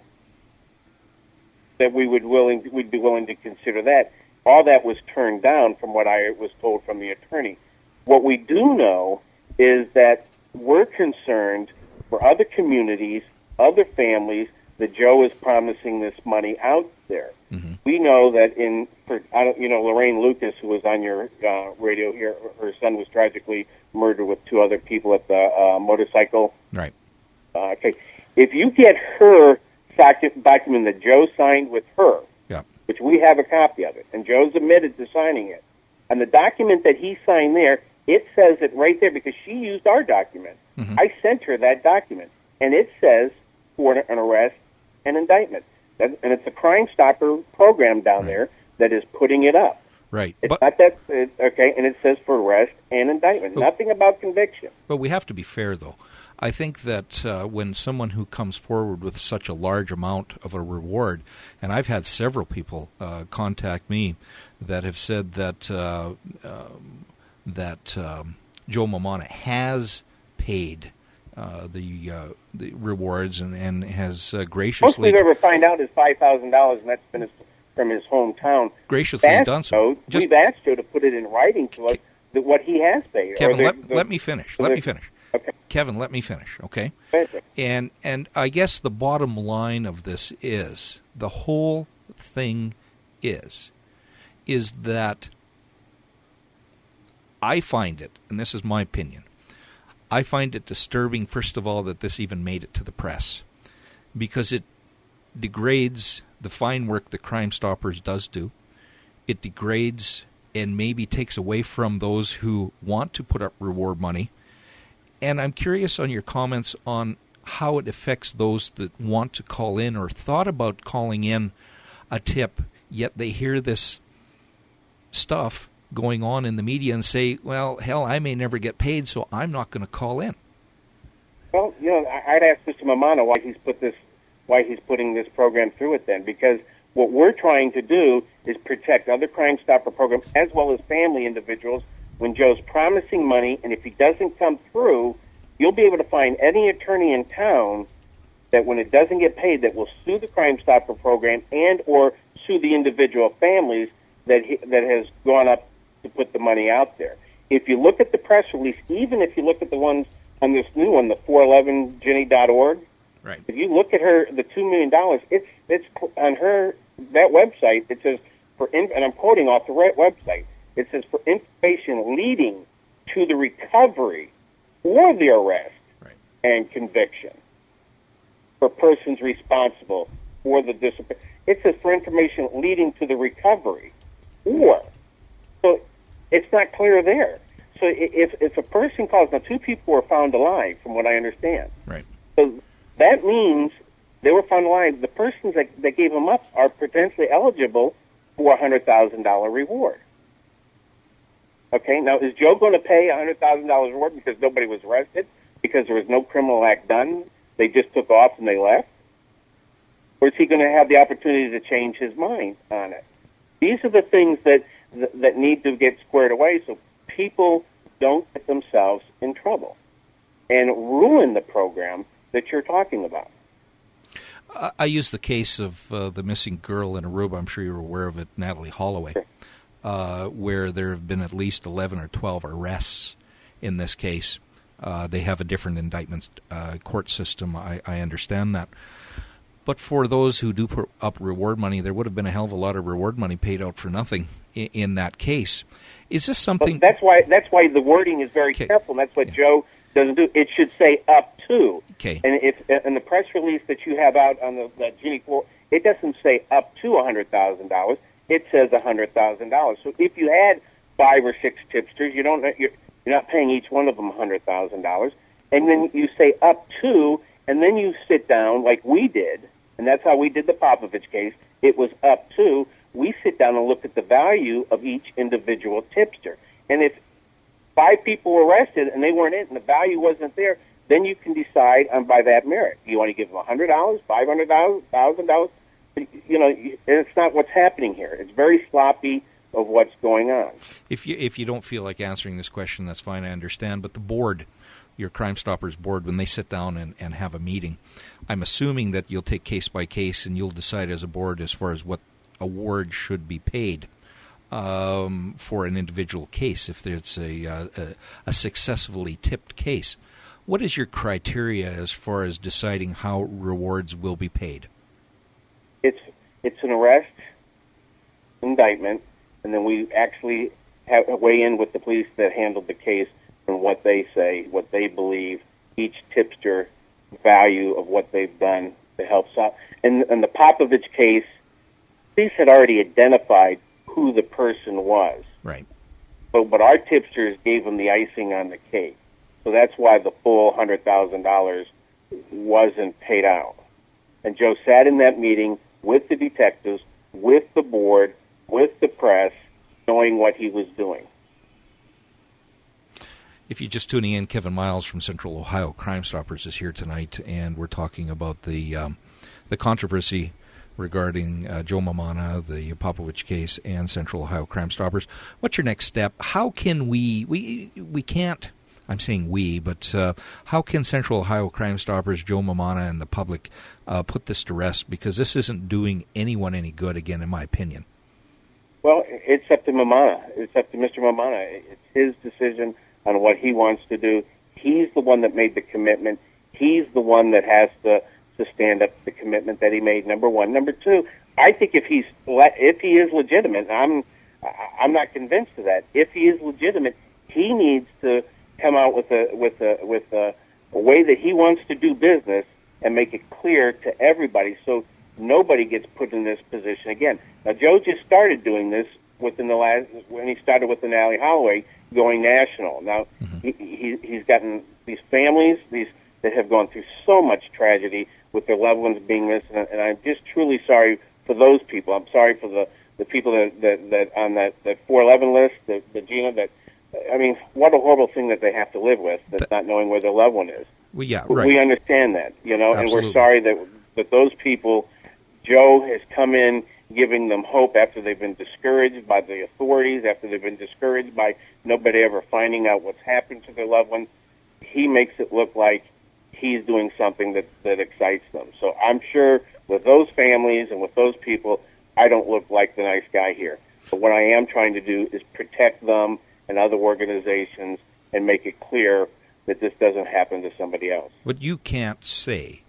that we would willing we'd be willing to consider that. All that was turned down from what I was told from the attorney. What we do know is that we're concerned for other communities, other families, that Joe is promising this money out there. Mm-hmm. We know that in, for, I don't, you know, Lorraine Lucas, who was on your uh, radio here, her son was tragically murdered with two other people at the uh, motorcycle. Right. Uh, okay. If you get her docu- document that Joe signed with her, yeah. which we have a copy of it, and Joe's admitted to signing it, and the document that he signed there, it says it right there because she used our document. Mm-hmm. I sent her that document, and it says for an arrest and indictment. And it's a Crime Stopper program down right. there that is putting it up. Right. It's but, not that, it, okay, and it says for arrest and indictment. But, nothing about conviction. But we have to be fair, though. I think that uh, when someone who comes forward with such a large amount of a reward, and I've had several people uh, contact me that have said that uh, um, that um, Joe Mamana has paid uh, the uh, the rewards and, and has uh, graciously... Most we've ever find out is five thousand dollars, and that's been his, from his hometown. Graciously asked done so. Joe, Just, we've asked Joe to put it in writing to us that what he has paid. Kevin, the, let, the, let me finish. Let the, me finish. Okay. Kevin, let me finish, okay? Perfect. And and I guess the bottom line of this is, the whole thing is, is that I find it, and this is my opinion, I find it disturbing, first of all, that this even made it to the press, because it degrades the fine work that Crime Stoppers does do. It degrades and maybe takes away from those who want to put up reward money. And I'm curious on your comments on how it affects those that want to call in or thought about calling in a tip, yet they hear this stuff going on in the media and say, well, hell, I may never get paid, so I'm not going to call in. Well, you know, I'd ask Mister Mamana why he's put this, why he's putting this program through it then, because what we're trying to do is protect other Crime Stopper programs as well as family individuals. When Joe's promising money, and if he doesn't come through, you'll be able to find any attorney in town that when it doesn't get paid, that will sue the Crime Stopper program and or sue the individual families that he, that has gone up to put the money out there. If you look at the press release, even if you look at the ones on this new one, the four eleven Ginny dot org, right. If you look at her, the two million dollars, it's it's on her that website. It says for, and I'm quoting off the right website. It says for information leading to the recovery before the arrest Right. and conviction for persons responsible for the discipline. It says for information leading to the recovery, or. So it's not clear there. So if if a person calls, now two people were found alive, from what I understand. Right. So that means they were found alive. The persons that, that gave them up are potentially eligible for a one hundred thousand dollars reward. Okay, now is Joe going to pay a one hundred thousand dollars reward because nobody was arrested, because there was no criminal act done, they just took off and they left? Or is he going to have the opportunity to change his mind on it? These are the things that, that, that need to get squared away so people don't get themselves in trouble and ruin the program that you're talking about. I, I use the case of uh, the missing girl in Aruba. I'm sure you're aware of it, Natalie Holloway, Sure. uh, where there have been at least eleven or twelve arrests in this case. Uh, they have a different indictment uh, court system. I, I understand that. But for those who do put up reward money, there would have been a hell of a lot of reward money paid out for nothing in, in that case. Is this something? But that's why that's why the wording is very Okay. careful. And that's what Yeah. Joe doesn't do. It should say up to. Okay. And if and the press release that you have out on the that Ginny Ford, it doesn't say up to a hundred thousand dollars. It says a hundred thousand dollars. So if you had five or six tipsters, you don't you're, you're not paying each one of them a hundred thousand dollars. And then you say up to, and then you sit down like we did, and that's how we did the Popovich case. It was up to. We sit down and look at the value of each individual tipster. And if five people were arrested and they weren't in it and the value wasn't there, then you can decide on by that merit. You want to give them one hundred dollars, five hundred dollars, one thousand dollars? You know, it's not what's happening here. It's very sloppy of what's going on. If you if you don't feel like answering this question, that's fine, I understand. But the board, your Crime Stoppers board, when they sit down and, and have a meeting, I'm assuming that you'll take case by case and you'll decide as a board as far as what award should be paid um, for an individual case if there's a, uh, a a successfully tipped case. What is your criteria as far as deciding how rewards will be paid? It's it's an arrest, indictment, and then we actually have weigh in with the police that handled the case and what they say, what they believe, each tipster value of what they've done to help solve. And in the Popovich case, police had already identified who the person was. Right. But, but our tipsters gave them the icing on the cake. So that's why the full one hundred thousand dollars wasn't paid out. And Joe sat in that meeting with the detectives, with the board, with the press, knowing what he was doing. If you're just tuning in, Kevin Miles from Central Ohio Crime Stoppers is here tonight, and we're talking about the um, the controversy regarding uh, Joe Mamana, the Popovich case, and Central Ohio Crime Stoppers. What's your next step? How can we, we, we can't, I'm saying we, but uh, how can Central Ohio Crime Stoppers, Joe Mamana, and the public uh, put this to rest? Because this isn't doing anyone any good, again, in my opinion. Well, it's up to Mamana. It's up to Mister Mamana. It's his decision on what he wants to do. He's the one that made the commitment. He's the one that has to to stand up to the commitment that he made, number one. Number two, I think if he's if he is legitimate, I'm I'm not convinced of that. If he is legitimate, he needs to come out with a with a with a, a way that he wants to do business and make it clear to everybody so nobody gets put in this position again. Now, Joe just started doing this within the last when he started with the Natalie Holloway going national. Now mm-hmm. he, he he's gotten these families these that have gone through so much tragedy with their loved ones being missing, and I'm just truly sorry for those people. I'm sorry for the, the people that, that, that on that, that four eleven list, the, the Gina, that, I mean, what a horrible thing that they have to live with, that's not knowing where their loved one is. Well, yeah, right. We understand that, you know, Absolutely. And we're sorry that, that those people, Joe has come in giving them hope after they've been discouraged by the authorities, after they've been discouraged by nobody ever finding out what's happened to their loved one. He makes it look like he's doing something that, that excites them. So I'm sure with those families and with those people, I don't look like the nice guy here. But what I am trying to do is protect them and other organizations and make it clear that this doesn't happen to somebody else. But you can't say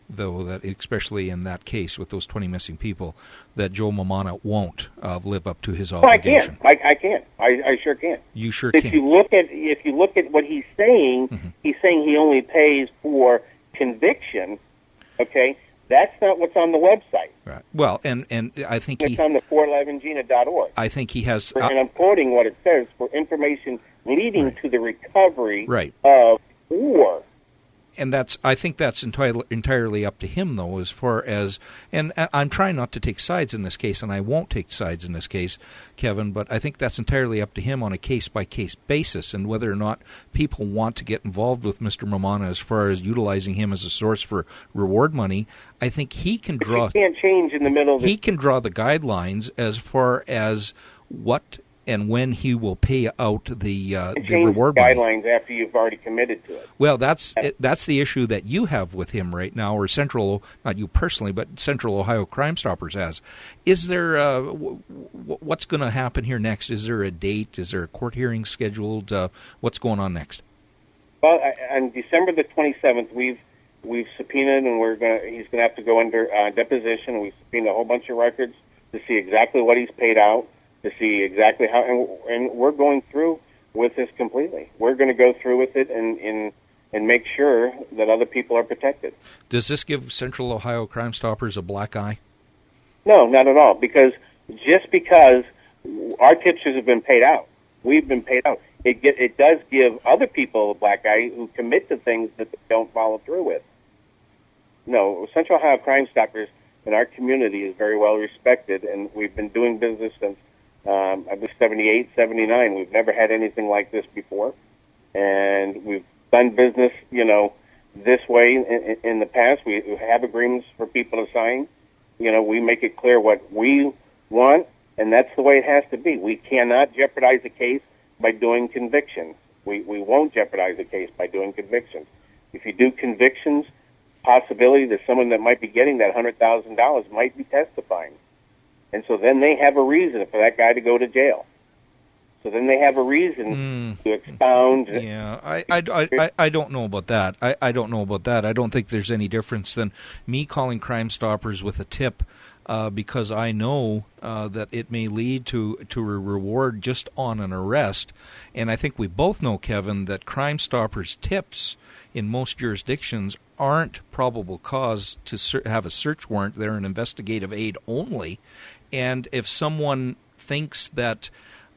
though, that especially in that case with those twenty missing people, that Joe Mamana won't uh, live up to his Well, I obligation. can. I, I can. I, I sure can. You sure if can. you look at if you look at what he's saying, Mhm. he's saying he only pays for conviction. Okay, that's not what's on the website. Right. Well, and, and I think It's he, on the fort levingena dot org. I think he has, and uh, I'm quoting what it says: for information leading Right. to the recovery Right. of war. and that's, I think that's entirely, entirely up to him, though, as far as, and I- I'm trying not to take sides in this case, and I won't take sides in this case, Kevin, but I think that's entirely up to him on a case-by-case basis, and whether or not people want to get involved with Mister Mamana as far as utilizing him as a source for reward money. I think he can draw... You can't change in the middle of the He can draw the guidelines as far as what and when he will pay out the uh, the change reward money. guidelines after you've already committed to it. Well, that's it, that's the issue that you have with him right now, or Central, not you personally, but Central Ohio Crime Stoppers has. Is there uh, w- w- what's going to happen here next? Is there a date? Is there a court hearing scheduled? Uh, what's going on next? Well, I- on December the twenty-seventh, we've we've subpoenaed, and we're going he's going to have to go under uh, deposition. We've subpoenaed a whole bunch of records to see exactly what he's paid out, to see exactly how, and, and we're going through with this completely. We're going to go through with it and, and and make sure that other people are protected. Does this give Central Ohio Crime Stoppers a black eye? No, not at all, because just because our tipsters have been paid out, we've been paid out, it get, it does give other people a black eye who commit to things that they don't follow through with. No, Central Ohio Crime Stoppers in our community is very well respected, and we've been doing business since um, I believe seventy-eight, seventy-nine. We've never had anything like this before, and we've done business, you know, this way in, in the past. We have agreements for people to sign. You know, we make it clear what we want, and that's the way it has to be. We cannot jeopardize a case by doing convictions. We we won't jeopardize a case by doing convictions. If you do convictions, possibility that someone that might be getting that one hundred thousand dollars might be testifying. And so then they have a reason for that guy to go to jail. So then they have a reason Mm. to expound. Yeah, I, I, I, I, I don't know about that. I, I don't know about that. I don't think there's any difference than me calling Crime Stoppers with a tip uh, because I know uh, that it may lead to, to a reward just on an arrest. And I think we both know, Kevin, that Crime Stoppers tips in most jurisdictions aren't probable cause to ser- have a search warrant. They're an investigative aid only. And if someone thinks that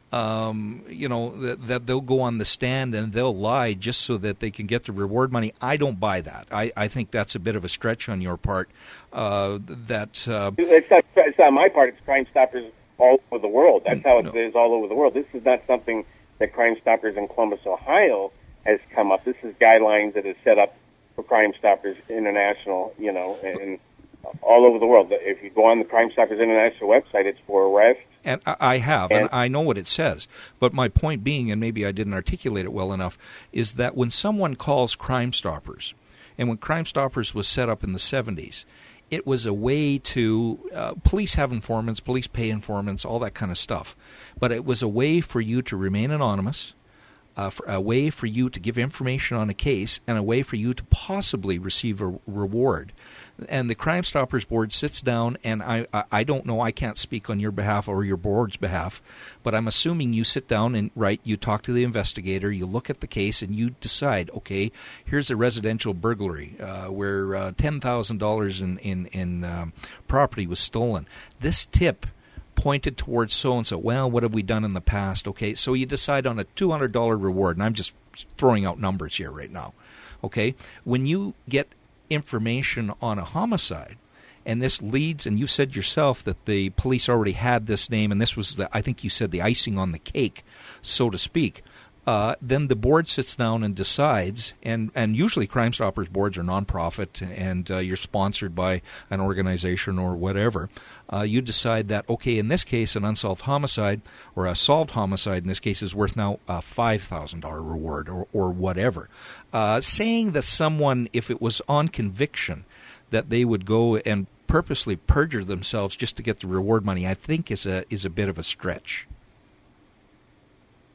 Um, you know, that, that they'll go on the stand and they'll lie just so that they can get the reward money, I don't buy that. I, I think that's a bit of a stretch on your part. Uh, that uh, It's not, it's not my part. It's Crime Stoppers all over the world. That's how it No. is all over the world. This is not something that Crime Stoppers in Columbus, Ohio has come up. This is guidelines that is set up for Crime Stoppers International, you know, and all over the world. If you go on the Crime Stoppers International website, it's for arrest. And I I have, and I know what it says. But my point being, and maybe I didn't articulate it well enough, is that when someone calls Crime Stoppers, and when Crime Stoppers was set up in the seventies, it was a way to, uh, police have informants, police pay informants, all that kind of stuff. But it was a way for you to remain anonymous, uh, for, a way for you to give information on a case, and a way for you to possibly receive a reward. And the Crime Stoppers Board sits down, and I, I, I don't know, I can't speak on your behalf or your board's behalf, but I'm assuming you sit down and, right, you talk to the investigator, you look at the case, and you decide, okay, here's a residential burglary uh, where uh, ten thousand dollars in, in, in um, property was stolen. This tip pointed towards so-and-so. Well, what have we done in the past? Okay, so you decide on a two hundred dollars reward, and I'm just throwing out numbers here right now. Okay, when you get information on a homicide, and this leads, and you said yourself that the police already had this name, and this was, the, I think you said, the icing on the cake, so to speak, uh, then the board sits down and decides, and, and usually Crime Stoppers boards are nonprofit, and uh, you're sponsored by an organization or whatever. Uh, you decide that, okay, in this case, an unsolved homicide, or a solved homicide in this case, is worth now a five thousand dollars reward, or, or whatever. Uh, saying that someone, if it was on conviction, that they would go and purposely perjure themselves just to get the reward money, I think is a is a bit of a stretch.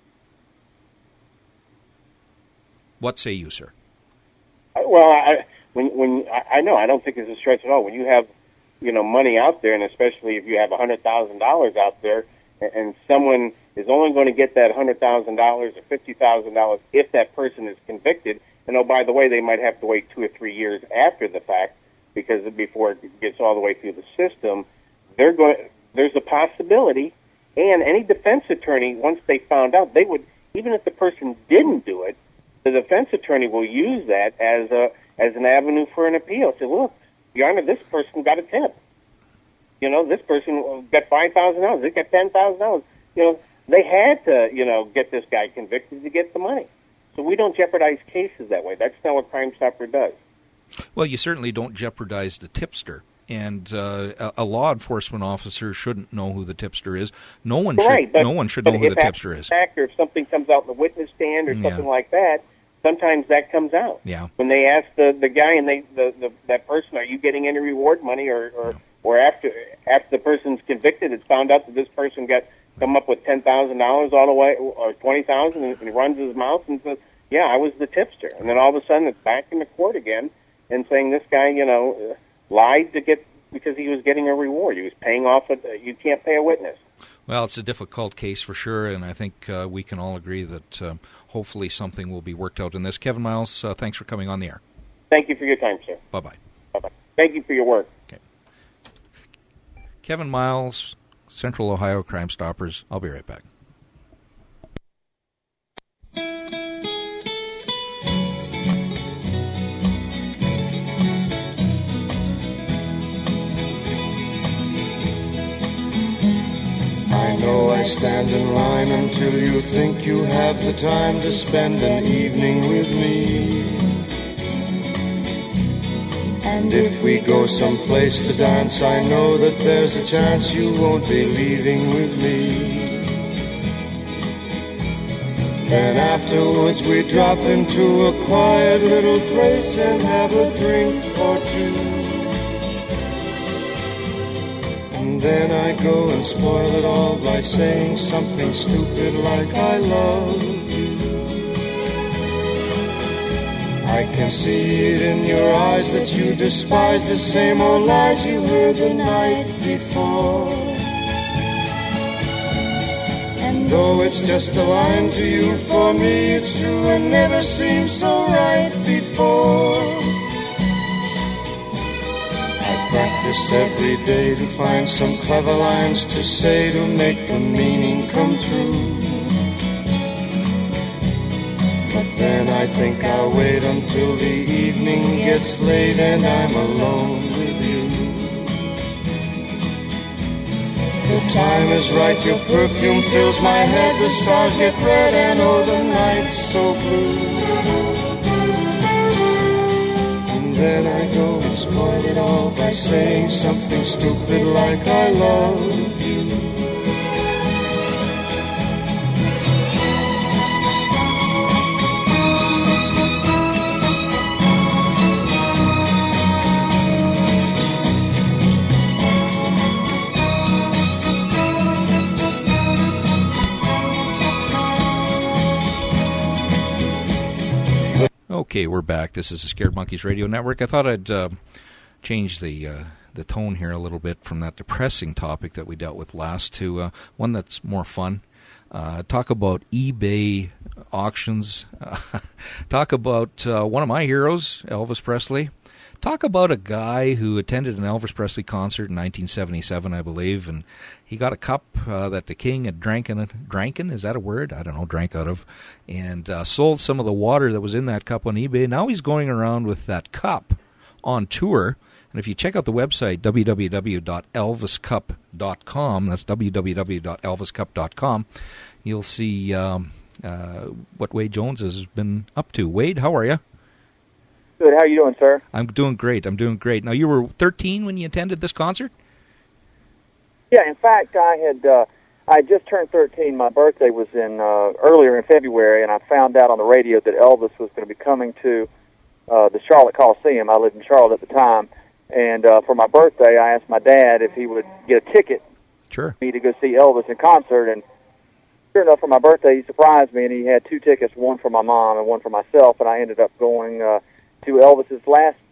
What say you, sir? Well, I, when when I, I know I don't think it's a stretch at all. When you have, you know, money out there, and especially if you have a hundred thousand dollars out there, and, and someone is only going to get that hundred thousand dollars or fifty thousand dollars if that person is convicted. And oh, by the way, they might have to wait two or three years after the fact because before it gets all the way through the system. They're going. There's a possibility, and any defense attorney, once they found out, they would, even if the person didn't do it, the defense attorney will use that as a as an avenue for an appeal. Say, look, Your Honor, this person got a tip. You know, this person got five thousand dollars. They got ten thousand dollars. You know, they had to, you know, get this guy convicted to get the money. So we don't jeopardize cases that way. That's not what Crime Stopper does. Well, you certainly don't jeopardize the tipster. And uh, a, a law enforcement officer shouldn't know who the tipster is. No one should. Right, but, no one should know who the tipster is. Fact, or if something comes out in the witness stand or Yeah. something like that, sometimes that comes out. Yeah. When they ask the, the guy and they the, the that person, are you getting any reward money, or or, No. or after after the person's convicted, it's found out that this person got come up with ten thousand dollars all the way or twenty thousand, and he runs his mouth and says, "Yeah, I was the tipster," and then all of a sudden it's back in the court again and saying this guy, you know, uh, lied to get because he was getting a reward. He was paying off. A, you can't pay a witness. Well, it's a difficult case for sure, and I think uh, we can all agree that um, hopefully something will be worked out in this. Kevin Miles, uh, thanks for coming on the air. Thank you for your time, sir. Bye-bye. Bye-bye. Thank you for your work. Okay. Kevin Miles, Central Ohio Crime Stoppers. I'll be right back. I know I stand in line until you think you have the time to spend an evening with me. And if we go someplace to dance, I know that there's a chance you won't be leaving with me. Then afterwards we drop into a quiet little place and have a drink or two. And then I go and spoil it all by saying something stupid like I love you. I can see it in your eyes that you despise the same old lies you heard the night before. And though it's just a line to you, for me it's true and never seemed so right before. Practice every day to find some clever lines to say to make the meaning come true. But then I think I'll wait until the evening gets late and I'm alone with you. The time is right, your perfume fills my head, the stars get red and oh the night's so blue. Then I go and spoil it all by saying something stupid like I love you. Okay, we're back. This is the Scared Monkeys Radio Network. I thought I'd uh, change the uh, the tone here a little bit from that depressing topic that we dealt with last to uh, one that's more fun. Uh, talk about eBay auctions. Uh, talk about uh, one of my heroes, Elvis Presley. Talk about a guy who attended an Elvis Presley concert in nineteen seventy-seven, I believe, and he got a cup uh, that the king had drank in, drank in, is that a word? I don't know, drank out of, and uh, sold some of the water that was in that cup on eBay. Now he's going around with that cup on tour, and if you check out the website, w w w dot elvis cup dot com, that's w w w dot elvis cup dot com, you'll see um, uh, what Wade Jones has been up to. Wade, how are you? Good. How are you doing, sir? I'm doing great. I'm doing great. Now, you were thirteen when you attended this concert? Yeah. In fact, I had uh, I had just turned thirteen. My birthday was in uh, earlier in February, and I found out on the radio that Elvis was going to be coming to uh, the Charlotte Coliseum. I lived in Charlotte at the time, and uh, for my birthday, I asked my dad if he would get a ticket Sure. for me to go see Elvis in concert. And sure enough, for my birthday, he surprised me, and he had two tickets, one for my mom and one for myself, and I ended up going. Uh, to Elvis's last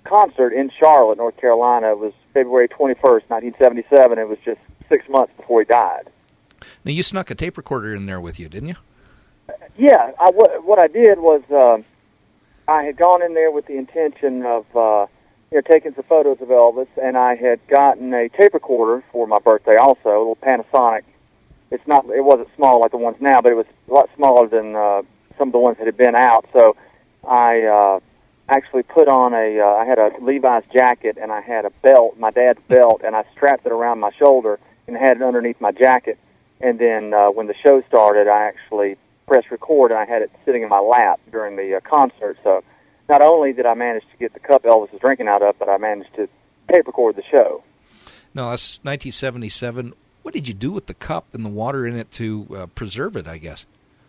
concert in Charlotte, North Carolina. It was February twenty-first, nineteen seventy-seven. It was just six months before he died. Now, you snuck a tape recorder in there with you, didn't you? Yeah, I, what, what I did was uh, I had gone in there with the intention of uh, you know, taking some photos of Elvis, and I had gotten a tape recorder for my birthday also, a little Panasonic. It's not, it wasn't small like the ones now, but it was a lot smaller than uh, some of the ones that had been out. So I uh, actually put on a, uh, I had a Levi's jacket, and I had a belt, my dad's belt, and I strapped it around my shoulder and had it underneath my jacket. And then uh, when the show started, I actually pressed record, and I had it sitting in my lap during the uh, concert. So not only did I manage to get the cup Elvis was drinking out of, but I managed to tape record the show. No, that's nineteen seventy-seven. What did you do with the cup and the water in it to uh, preserve it, I guess?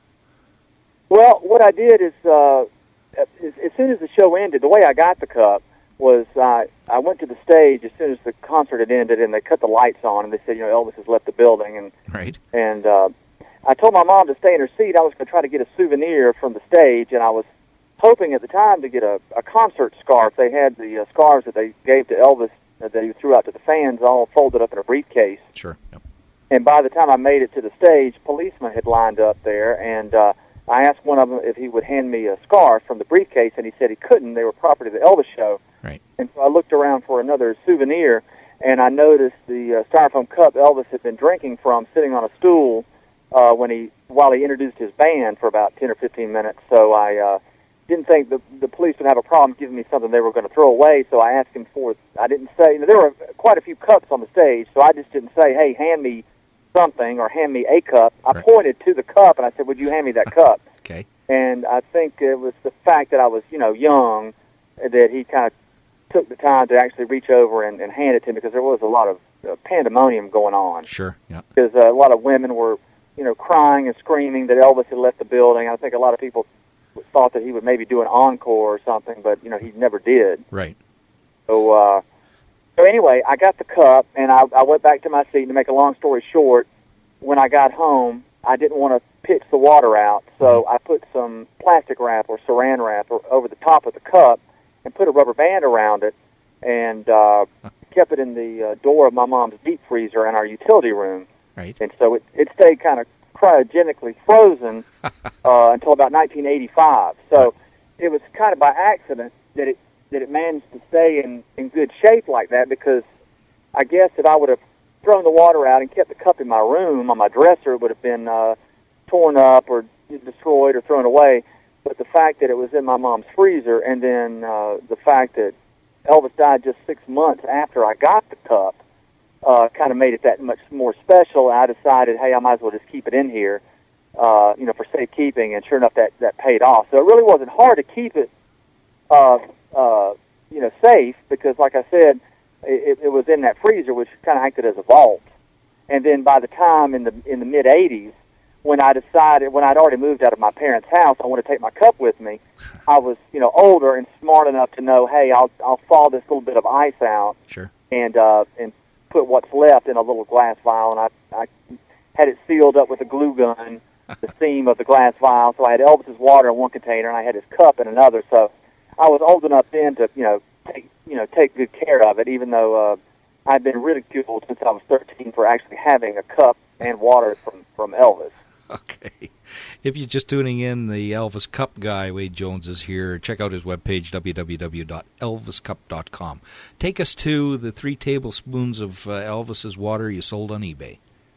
Well, what I did is, uh, as, as soon as the show ended, the way I got the cup was uh, I went to the stage as soon as the concert had ended, and they cut the lights on, and they said, you know, Elvis has left the building. And, right. And uh, I told my mom to stay in her seat. I was going to try to get a souvenir from the stage, and I was hoping at the time to get a, a concert scarf. They had the uh, scarves that they gave to Elvis uh, that he threw out to the fans all folded up in a briefcase. Sure. Yep. And by the time I made it to the stage, policemen had lined up there, and uh, I asked one of them if he would hand me a scarf from the briefcase, and he said he couldn't. They were property of the Elvis show. Right. And so I looked around for another souvenir, and I noticed the uh, styrofoam cup Elvis had been drinking from sitting on a stool uh, when he while he introduced his band for about ten or fifteen minutes. So I uh, didn't think the the police would have a problem giving me something they were going to throw away. So I asked him for. I didn't say. You know, there were quite a few cups on the stage, so I just didn't say, "Hey, hand me something," or "hand me a cup." I right. pointed to the cup and I said, "Would you hand me that cup?" Okay. And I think it was the fact that I was, you know, young, that he kind of took the time to actually reach over and, and hand it to me, because there was a lot of uh, pandemonium going on. Sure. Yeah. Because uh, a lot of women were, you know, crying and screaming that Elvis had left the building. I think a lot of people thought that he would maybe do an encore or something, but you know, he never did. Right. So, uh, so anyway, I got the cup, and I, I went back to my seat. To make a long story short, when I got home, I didn't want to pitch the water out, so I put some plastic wrap or saran wrap over the top of the cup and put a rubber band around it, and uh, kept it in the uh, door of my mom's deep freezer in our utility room. Right. And so it, it stayed kind of cryogenically frozen uh, until about nineteen eighty-five. So it was kind of by accident that it that it managed to stay in, in good shape like that, because I guess if I would have thrown the water out and kept the cup in my room on my dresser, it would have been uh, torn up or destroyed or thrown away. But the fact that it was in my mom's freezer, and then uh, the fact that Elvis died just six months after I got the cup, uh, kind of made it that much more special. I decided, hey, I might as well just keep it in here, uh, you know, for safekeeping. And sure enough, that, that paid off. So it really wasn't hard to keep it, uh, uh, you know, safe, because, like I said, it, it was in that freezer, which kind of acted as a vault. And then by the time in the in the mid eighties, when I decided, when I'd already moved out of my parents' house, I wanted to take my cup with me. I was, you know, older and smart enough to know, hey, I'll I'll thaw this little bit of ice out, sure, and uh, and put what's left in a little glass vial, and I I had it sealed up with a glue gun, the seam of the glass vial. So I had Elvis's water in one container, and I had his cup in another. So I was old enough then to, you know, take you know take good care of it, even though uh, I'd been ridiculed since I was thirteen for actually having a cup and water from from Elvis. Okay. If you're just tuning in, the Elvis Cup guy, Wade Jones, is here. Check out his webpage, w w w dot elvis cup dot com. Take us to the three tablespoons of uh, Elvis's water you sold on eBay.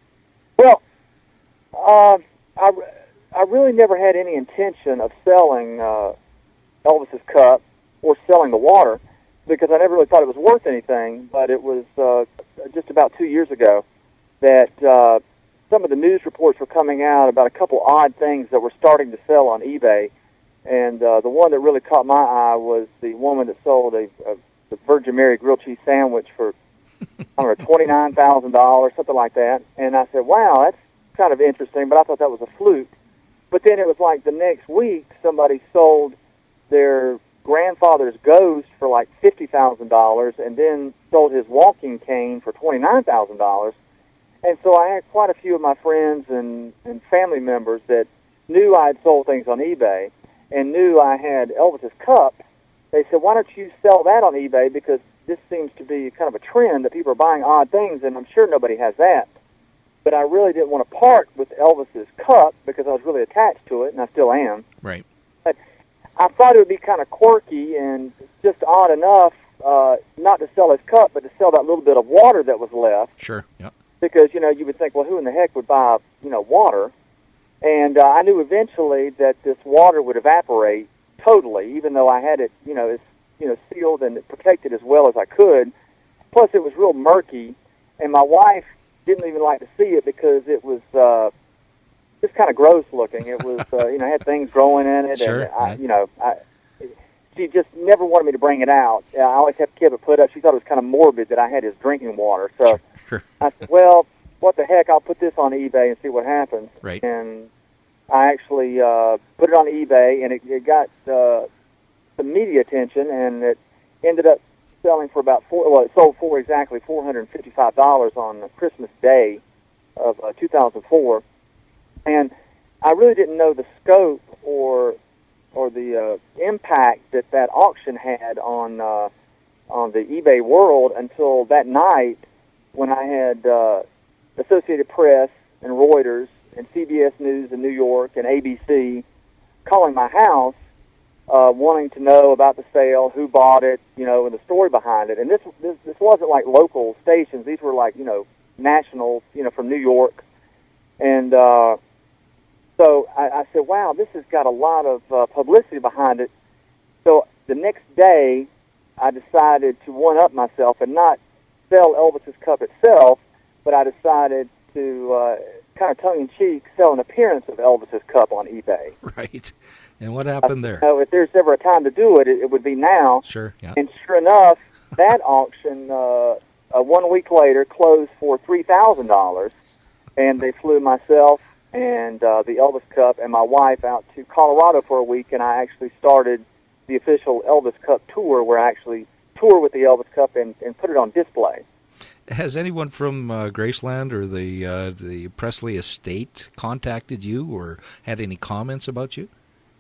Well, uh, I, I really never had any intention of selling uh, Elvis's cup or selling the water, because I never really thought it was worth anything. But it was uh, just about two years ago that uh, some of the news reports were coming out about a couple odd things that were starting to sell on eBay. And uh, the one that really caught my eye was the woman that sold a, a the Virgin Mary grilled cheese sandwich for, I don't know, twenty-nine thousand dollars, something like that. And I said, wow, that's kind of interesting, but I thought that was a fluke. But then it was like the next week somebody sold their grandfather's ghost for like fifty thousand dollars, and then sold his walking cane for twenty-nine thousand dollars. And so I had quite a few of my friends and, and family members that knew I had sold things on eBay and knew I had Elvis's cup they said, why don't you sell that on eBay, because this seems to be kind of a trend that people are buying odd things, and I'm sure nobody has that. But I really didn't want to part with Elvis's cup because I was really attached to it, and I still am. Right. But I thought it would be kind of quirky and just odd enough uh, not to sell his cup, but to sell that little bit of water that was left. Sure, yeah. Because, you know, you would think, well, who in the heck would buy, you know, water? And uh, I knew eventually that this water would evaporate totally, even though I had it, you know, as, you know, sealed and protected as well as I could. Plus, it was real murky, and my wife didn't even like to see it because it was uh, just kind of gross looking. It was, uh, you know, had things growing in it, Sure, and I, right. you know, I, she just never wanted me to bring it out. I always have to keep it put up. She thought it was kind of morbid that I had his drinking water. So Sure. I said, well, what the heck? I'll put this on eBay and see what happens. Right. And I actually uh, put it on eBay, and it, it got uh, some media attention, and it ended up selling for about four. Well, it sold for exactly four hundred and fifty-five dollars on Christmas Day of uh, two thousand four, and I really didn't know the scope or or the uh, impact that that auction had on uh, on the eBay world until that night when I had uh, Associated Press and Reuters and C B S News in New York and A B C calling my house, uh, wanting to know about the sale, who bought it, you know, and the story behind it. And this this, this wasn't like local stations; these were like, you know, national, you know, from New York. And uh, so I, I said, "Wow, this has got a lot of uh, publicity behind it." So the next day, I decided to one up myself and not sell Elvis's cup itself, but I decided to uh, kind of tongue-in-cheek sell an appearance of Elvis's cup on eBay. Right. And what happened there? So if there's ever a time to do it, it, it would be now. Sure, yeah. And sure enough, that auction, uh, uh, one week later, closed for three thousand dollars, and they flew myself and uh, the Elvis Cup and my wife out to Colorado for a week, and I actually started the official Elvis Cup tour, where I actually tour with the Elvis Cup and, and put it on display. Has anyone from uh, Graceland or the uh, the Presley estate contacted you or had any comments about you?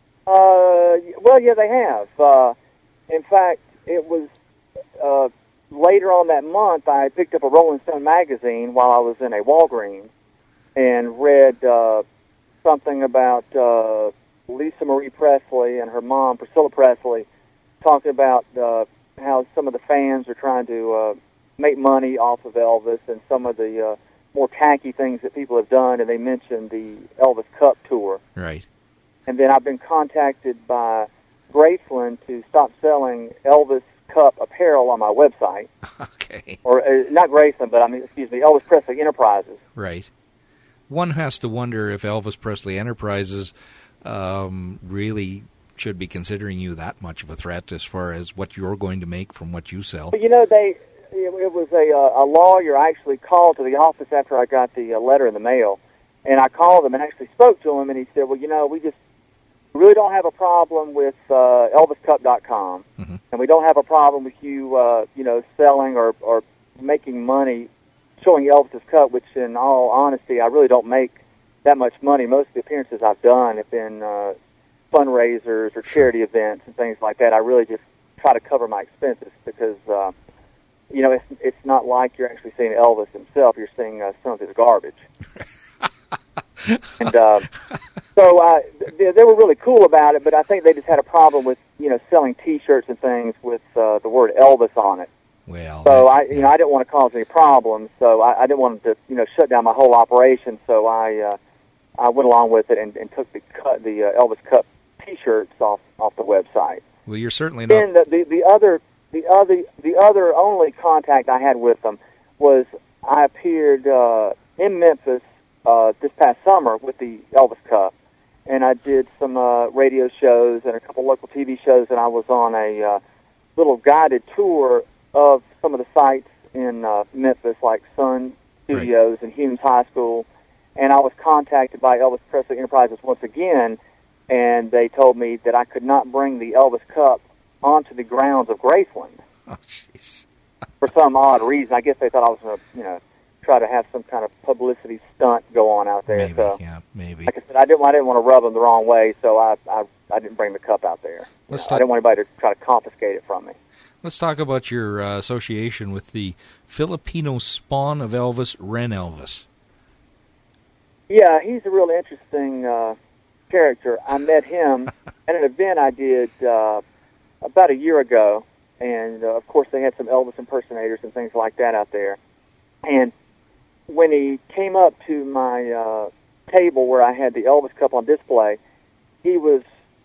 Uh, well, yeah, they have. Uh, in fact, it was uh, later on that month I picked up a Rolling Stone magazine while I was in a Walgreens and read uh, something about uh, Lisa Marie Presley and her mom, Priscilla Presley, talking about uh, how some of the fans are trying to uh, make money off of Elvis and some of the uh, more tacky things that people have done, and they mentioned the Elvis Cup tour. Right. And then I've been contacted by Graceland to stop selling Elvis Cup apparel on my website. Okay. Or uh, not Graceland, but I mean, excuse me, Elvis Presley Enterprises. Right. One has to wonder if Elvis Presley Enterprises um, really should be considering you that much of a threat as far as what you're going to make from what you sell. But you know, they it, it was a uh, a lawyer actually called to the office after I got the uh, letter in the mail, and I called him and actually spoke to him, and he said, well, you know, we just really don't have a problem with uh, Elvis Cup dot com, mm-hmm. and we don't have a problem with you, uh, you know, selling or, or making money showing Elvis's Cup, which in all honesty, I really don't make that much money. Most of the appearances I've done have been uh, fundraisers or charity events and things like that. I really just try to cover my expenses because, uh, you know, it's, it's not like you're actually seeing Elvis himself. You're seeing uh, some of his garbage. and uh, so uh, they, they were really cool about it, but I think they just had a problem with, you know, selling T-shirts and things with uh, the word Elvis on it. Well, so that, I, you yeah. know, I didn't want to cause any problems, so I, I didn't want them to, you know, shut down my whole operation. So I, uh, I went along with it and, and took the cut, the uh, Elvis Cup T-shirts off off the website. Well, you're certainly not. Then the, the the other the other the other only contact I had with them was I appeared uh, in Memphis uh, this past summer with the Elvis Cup, and I did some uh, radio shows and a couple local T V shows, and I was on a uh, little guided tour of some of the sites in uh, Memphis, like Sun Studios right. and Humes High School, and I was contacted by Elvis Presley Enterprises once again, and they told me that I could not bring the Elvis Cup onto the grounds of Graceland. Oh, jeez. For some odd reason. I guess they thought I was going to, you know, try to have some kind of publicity stunt go on out there. Maybe, so, yeah, maybe. Like I said, I didn't, I didn't want to rub them the wrong way, so I, I, I didn't bring the cup out there. Let's You know, talk- I didn't want anybody to try to confiscate it from me. Let's talk about your uh, association with the Filipino spawn of Elvis, Ren Elvis. Yeah, he's a really interesting uh, character. I met him at an event I did uh, about a year ago, and uh, of course they had some Elvis impersonators and things like that out there. And when he came up to my uh, table where I had the Elvis cup on display, he was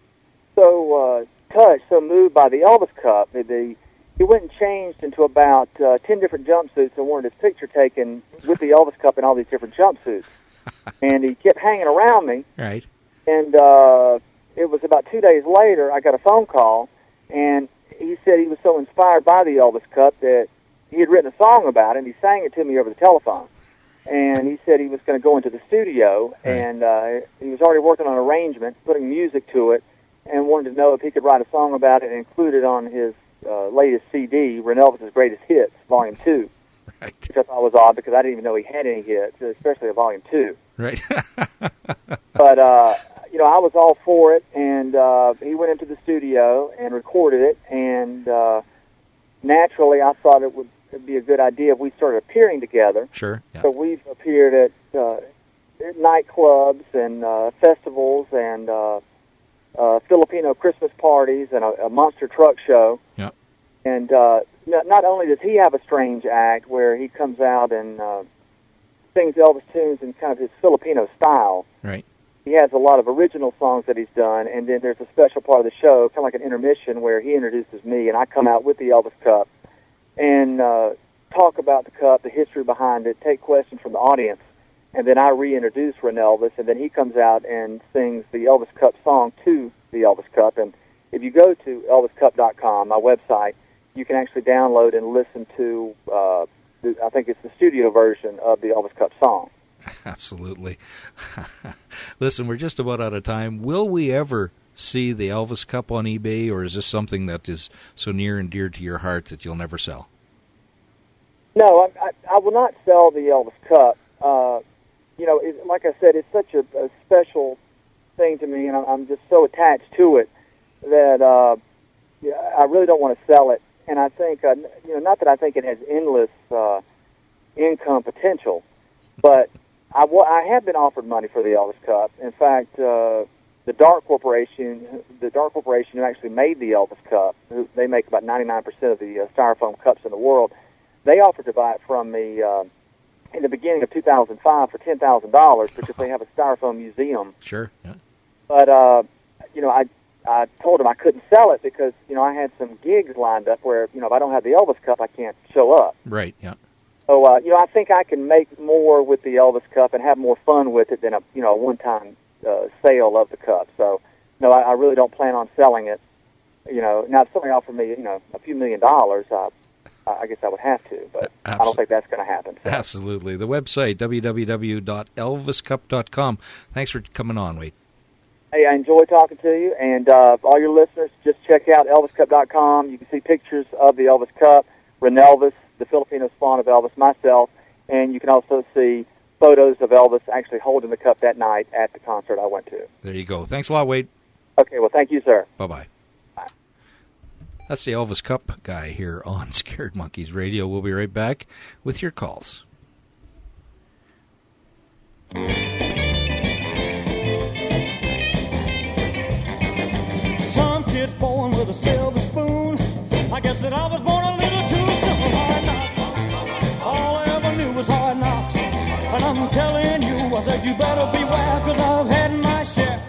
so uh, touched, so moved by the Elvis cup that the, he went and changed into about uh, ten different jumpsuits and wanted his picture taken with the Elvis cup in all these different jumpsuits. And he kept hanging around me. Right. And uh, it was about two days later, I got a phone call, and he said he was so inspired by the Elvis Cup that he had written a song about it, and he sang it to me over the telephone. And he said he was going to go into the studio, Right. and uh, he was already working on an arrangement, putting music to it, and wanted to know if he could write a song about it and include it on his uh, latest C D, Ren Elvis' Greatest Hits, Volume two. Right. Which I thought was odd because I didn't even know he had any hits, especially a Volume two. Right. But, uh, you know, I was all for it, and uh, he went into the studio and recorded it, and uh, naturally I thought it would be a good idea if we started appearing together. Sure. Yeah. So we've appeared at, uh, at nightclubs and uh, festivals and uh, uh, Filipino Christmas parties and a, a monster truck show. Yeah. And uh, not, not only does he have a strange act where he comes out and uh, sings Elvis tunes in kind of his Filipino style, Right. he has a lot of original songs that he's done, and then there's a special part of the show, kind of like an intermission, where he introduces me, and I come out with the Elvis Cup and uh, talk about the cup, the history behind it, take questions from the audience, and then I reintroduce Ren Elvis, and then he comes out and sings the Elvis Cup song to the Elvis Cup. And if you go to elvis cup dot com, my website, you can actually download and listen to, uh, the, I think it's the studio version of the Elvis Cup song. Absolutely. Listen, we're just about out of time. Will we ever see the Elvis Cup on eBay, or is this something that is so near and dear to your heart that you'll never sell? No, I, I, I will not sell the Elvis Cup. Uh, you know, it, like I said, it's such a, a special thing to me, and I'm, I'm just so attached to it that uh, yeah, I really don't want to sell it. And I think, uh, you know, not that I think it has endless uh, income potential, but I, w- I have been offered money for the Elvis Cup. In fact, uh, the Dart Corporation, the Dart Corporation who actually made the Elvis Cup, who, they make about ninety-nine percent of the uh, styrofoam cups in the world, they offered to buy it from me uh, in the beginning of two thousand five for ten thousand dollars because they have a styrofoam museum. Sure. Yeah. But, uh, you know, I I told them I couldn't sell it because, you know, I had some gigs lined up where, you know, if I don't have the Elvis Cup, I can't show up. Right. Yeah. So, uh, you know, I think I can make more with the Elvis Cup and have more fun with it than a, you know, a one-time uh, sale of the cup. So, no, I, I really don't plan on selling it. You know, now if somebody offered me, you know, a few million dollars, uh, I guess I would have to, but Absolutely. I don't think that's going to happen. So. Absolutely. The website, w w w dot elvis cup dot com. Thanks for coming on, Wade. Hey, I enjoy talking to you, and uh, all your listeners, just check out elvis cup dot com. You can see pictures of the Elvis Cup, Ren Elvis, the Filipino spawn of Elvis, myself, and you can also see photos of Elvis actually holding the cup that night at the concert I went to. There you go. Thanks a lot, Wade. Okay, well, thank you, sir. Bye-bye. That's the Elvis Cup guy here on Scared Monkeys Radio. We'll be right back with your calls. Some kids born with a silver spoon. I guess that I was born a little too soon. Hard knocks. All I ever knew was hard knocks. And I'm telling you, I said you better beware, cause I've had my share.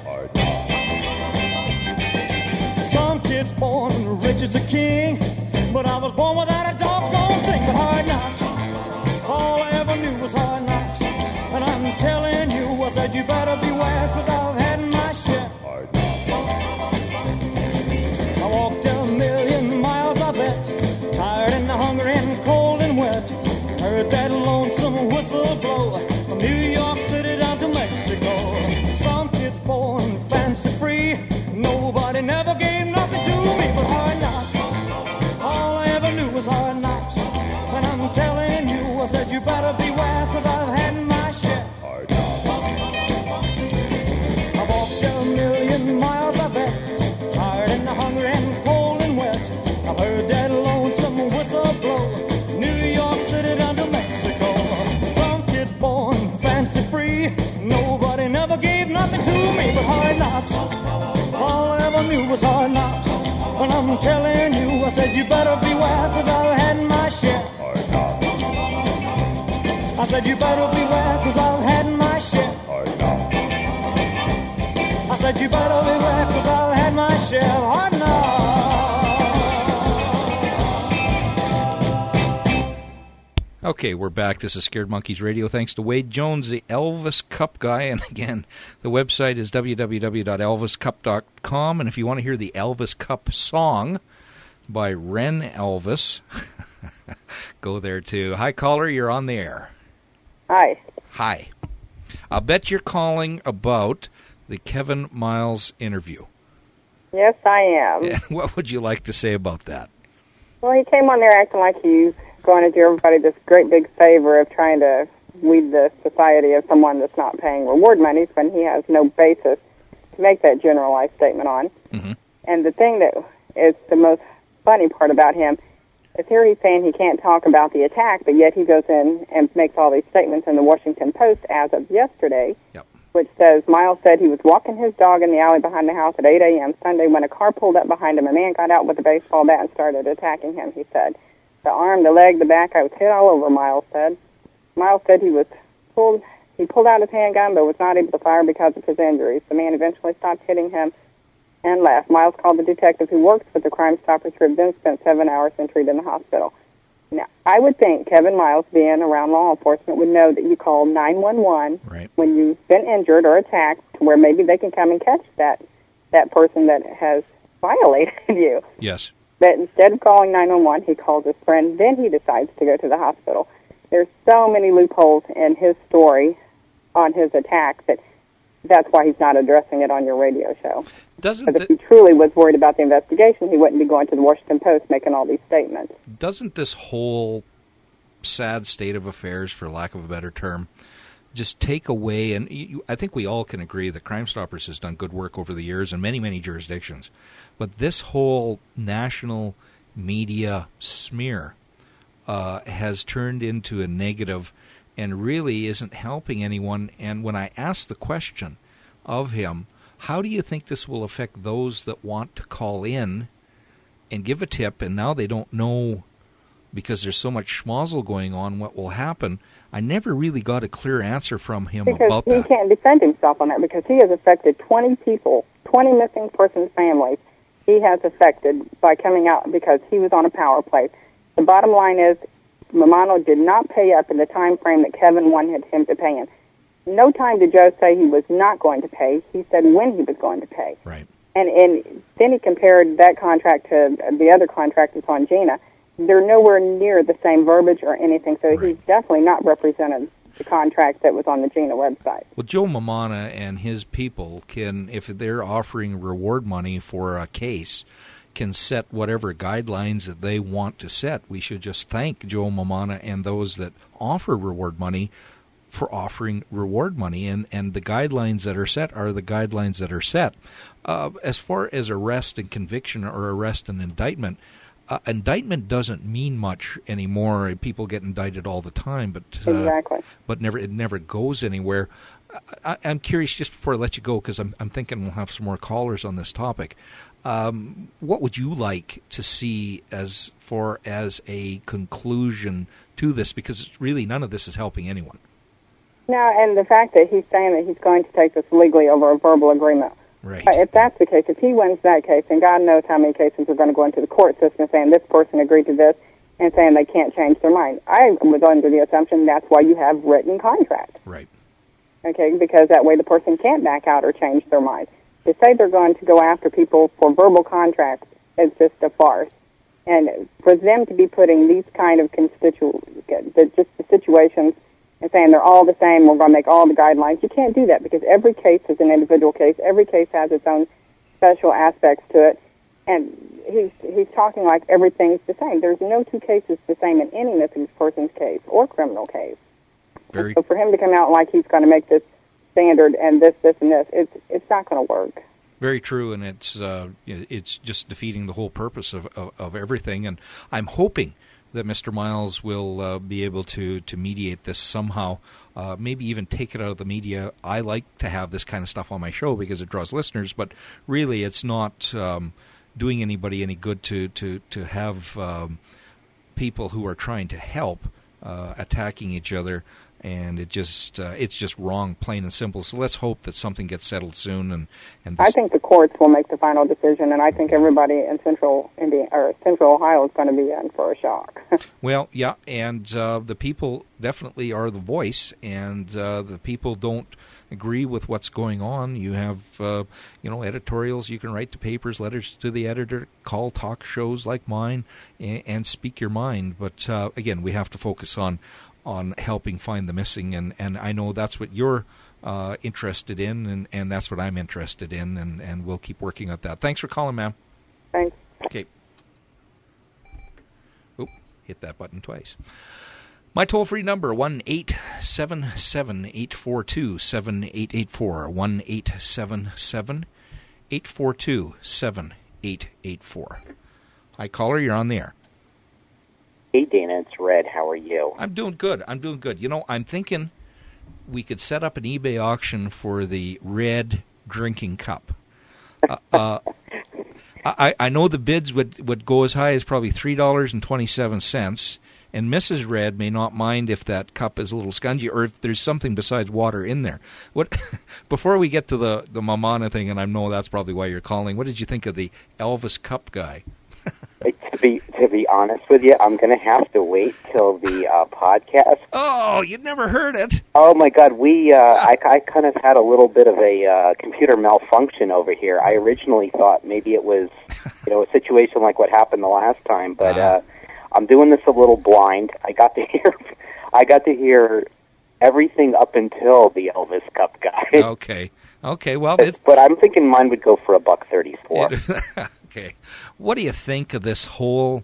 Some kids born rich as a king, but I was born without a doggone thing but hard knocks. All I ever knew was hard knocks. And I'm telling you, I said you better beware, cause I've had my share. I walked a million miles, I bet, tired and hungry and cold and wet. Heard that lonesome whistle blow from New York City down to Mexico. Some kids born fancy free, nobody never gave nothing to me but hard knocks. All I ever knew was was hard knocks. But I'm telling you, I said you better beware, cause I've had my share. Hard knocks. I said you better beware, cause I've had my share. Hard knocks. I said you better beware, cause I've had my share of hard knocks. Okay, we're back. This is Scared Monkeys Radio. Thanks to Wade Jones, the Elvis Cup guy. And again, the website is w w w dot elvis cup dot com. And if you want to hear the Elvis Cup song by Ren Elvis, go there too. Hi, caller. You're on the air. Hi. Hi. I'll bet you're calling about the Kevin Miles interview. Yes, I am. And what would you like to say about that? Well, he came on there acting like he's going to do everybody this great big favor of trying to weed the society of someone that's not paying reward monies when he has no basis to make that generalized statement on. Mm-hmm. And the thing that is the most funny part about him is here he's saying he can't talk about the attack, but yet he goes in and makes all these statements in the Washington Post as of yesterday, Yep. which says Miles said he was walking his dog in the alley behind the house at eight a.m. Sunday when a car pulled up behind him. A man got out with a baseball bat and started attacking him, he said. The arm, the leg, the back, I was hit all over, Miles said. Miles said he was pulled, he pulled out his handgun but was not able to fire because of his injuries. The man eventually stopped hitting him and left. Miles called the detective who works with the Crime Stoppers group, then spent seven hours and treated in the hospital. Now, I would think Kevin Miles, being around law enforcement, would know that you call nine one one Right. when you've been injured or attacked, to where maybe they can come and catch that that person that has violated you. Yes. But instead of calling nine one one, he calls his friend, then he decides to go to the hospital. There's so many loopholes in his story on his attack that that's why he's not addressing it on your radio show. Doesn't Because if the, he truly was worried about the investigation, he wouldn't be going to the Washington Post making all these statements. doesn't this whole sad state of affairs, for lack of a better term, just take away, and you, I think we all can agree that Crime Stoppers has done good work over the years in many, many jurisdictions, but this whole national media smear uh, has turned into a negative and really isn't helping anyone. And when I asked the question of him, how do you think this will affect those that want to call in and give a tip, and now they don't know because there's so much schmozzle going on what will happen? I never really got a clear answer from him because about he that. can't defend himself on that, because he has affected twenty people, twenty missing persons' families. He has affected by coming out because he was on a power play. The bottom line is, Mamano did not pay up in the time frame that Kevin wanted him to pay in. No time did Joe say he was not going to pay. He said when he was going to pay. Right. And, and then he compared that contract to the other contract that's on Gina. They're nowhere near the same verbiage or anything, so Right. he's definitely not represented the contract that was on the Gina website. Well, Joe Mamana and his people can, if they're offering reward money for a case, can set whatever guidelines that they want to set. We should just thank Joe Mamana and those that offer reward money for offering reward money, and, and the guidelines that are set are the guidelines that are set. Uh, as far as arrest and conviction or arrest and indictment, uh, indictment doesn't mean much anymore. People get indicted all the time, but uh, Exactly. but never it never goes anywhere. I, I'm curious, just before I let you go, because I'm, I'm thinking we'll have some more callers on this topic. Um, what would you like to see as far as a conclusion to this? Because it's really none of this is helping anyone. No, and the fact that he's saying that he's going to take this legally over a verbal agreement. Right. Uh, If that's the case, if he wins that case, and God knows how many cases are going to go into the court system saying this person agreed to this and saying they can't change their mind. I was under the assumption that's why you have written contracts. Right. Okay, because that way the person can't back out or change their mind. To say they're going to go after people for verbal contracts is just a farce. And for them to be putting these kind of constitu- the, just the situations and saying they're all the same, we're going to make all the guidelines, you can't do that, because every case is an individual case. Every case has its own special aspects to it. And he's he's talking like everything's the same. There's no two cases the same in any missing person's case or criminal case. Very. So for him to come out like he's going to make this standard and this, this, and this, it's it's not going to work. Very true, and it's uh, it's just defeating the whole purpose of, of, of everything. And I'm hoping that Mister Miles will uh, be able to, to mediate this somehow, uh, maybe even take it out of the media. I like to have this kind of stuff on my show because it draws listeners, but really it's not um, doing anybody any good to, to, to have um, people who are trying to help uh, attacking each other. And it just uh, it's just wrong, plain and simple. So let's hope that something gets settled soon. And, and this... I think the courts will make the final decision, and I think everybody in Central Indiana or Central Ohio is going to be in for a shock. Well, yeah, and uh, the people definitely are the voice, and uh, the people don't agree with what's going on. You have uh, you know editorials you can write to papers, letters to the editor, call talk shows like mine, and, and speak your mind. But uh, again, we have to focus on. on helping find the missing, and, and I know that's what you're uh, interested in, and, and that's what I'm interested in, and, and we'll keep working at that. Thanks for calling, ma'am. Thanks. Okay. Oop, hit that button twice. My toll-free number, one eight seven seven, eight four two, seven eight eight four, one eight seven seven, eight four two, seven eight eight four. Hi, caller, you're on the air. Hey, Dana, it's Red. How are you? I'm doing good. I'm doing good. You know, I'm thinking we could set up an eBay auction for the Red drinking cup. Uh, uh, I, I know the bids would, would go as high as probably three dollars and twenty-seven cents, and Missus Red may not mind if that cup is a little scungy or if there's something besides water in there. What? Before we get to the, the Mamana thing, and I know that's probably why you're calling, what did you think of the Elvis Cup guy? to be to be honest with you, I'm going to have to wait till the uh, podcast. Oh, you'd never heard it. Oh my God, we uh, I, I kind of had a little bit of a uh, computer malfunction over here. I originally thought maybe it was you know a situation like what happened the last time, but uh, uh, I'm doing this a little blind. I got to hear I got to hear everything up until the Elvis Cup guy. Okay, okay, well, but, but I'm thinking mine would go for a buck thirty-four. Okay. What do you think of this whole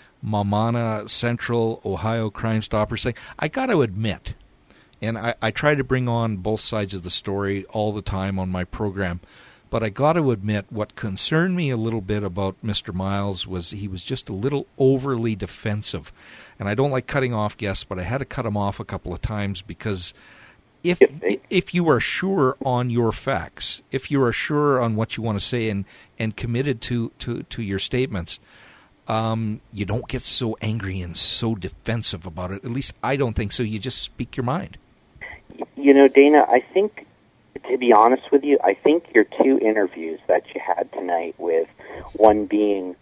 Mamana Central Ohio Crime Stoppers thing? I got to admit, and I, I try to bring on both sides of the story all the time on my program, but I got to admit what concerned me a little bit about Mister Miles was he was just a little overly defensive. And I don't like cutting off guests, but I had to cut him off a couple of times because If if you are sure on your facts, if you are sure on what you want to say and, and committed to, to, to your statements, um, you don't get so angry and so defensive about it. At least I don't think so. You just speak your mind. You know, Dana, I think, to be honest with you, I think your two interviews that you had tonight, with one being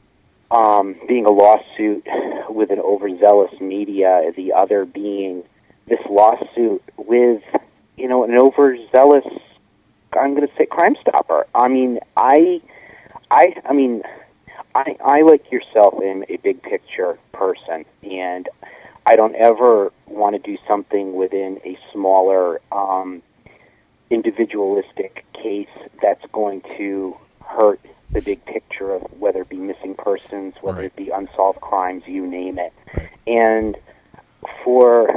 um, being a lawsuit with an overzealous media, the other being this lawsuit with, you know, an overzealous, I'm going to say, Crime Stopper. I mean, I, I, I mean, I, I like yourself am a big picture person, and I don't ever want to do something within a smaller, um, individualistic case that's going to hurt the big picture of whether it be missing persons, whether right. it be unsolved crimes, you name it. Right. And for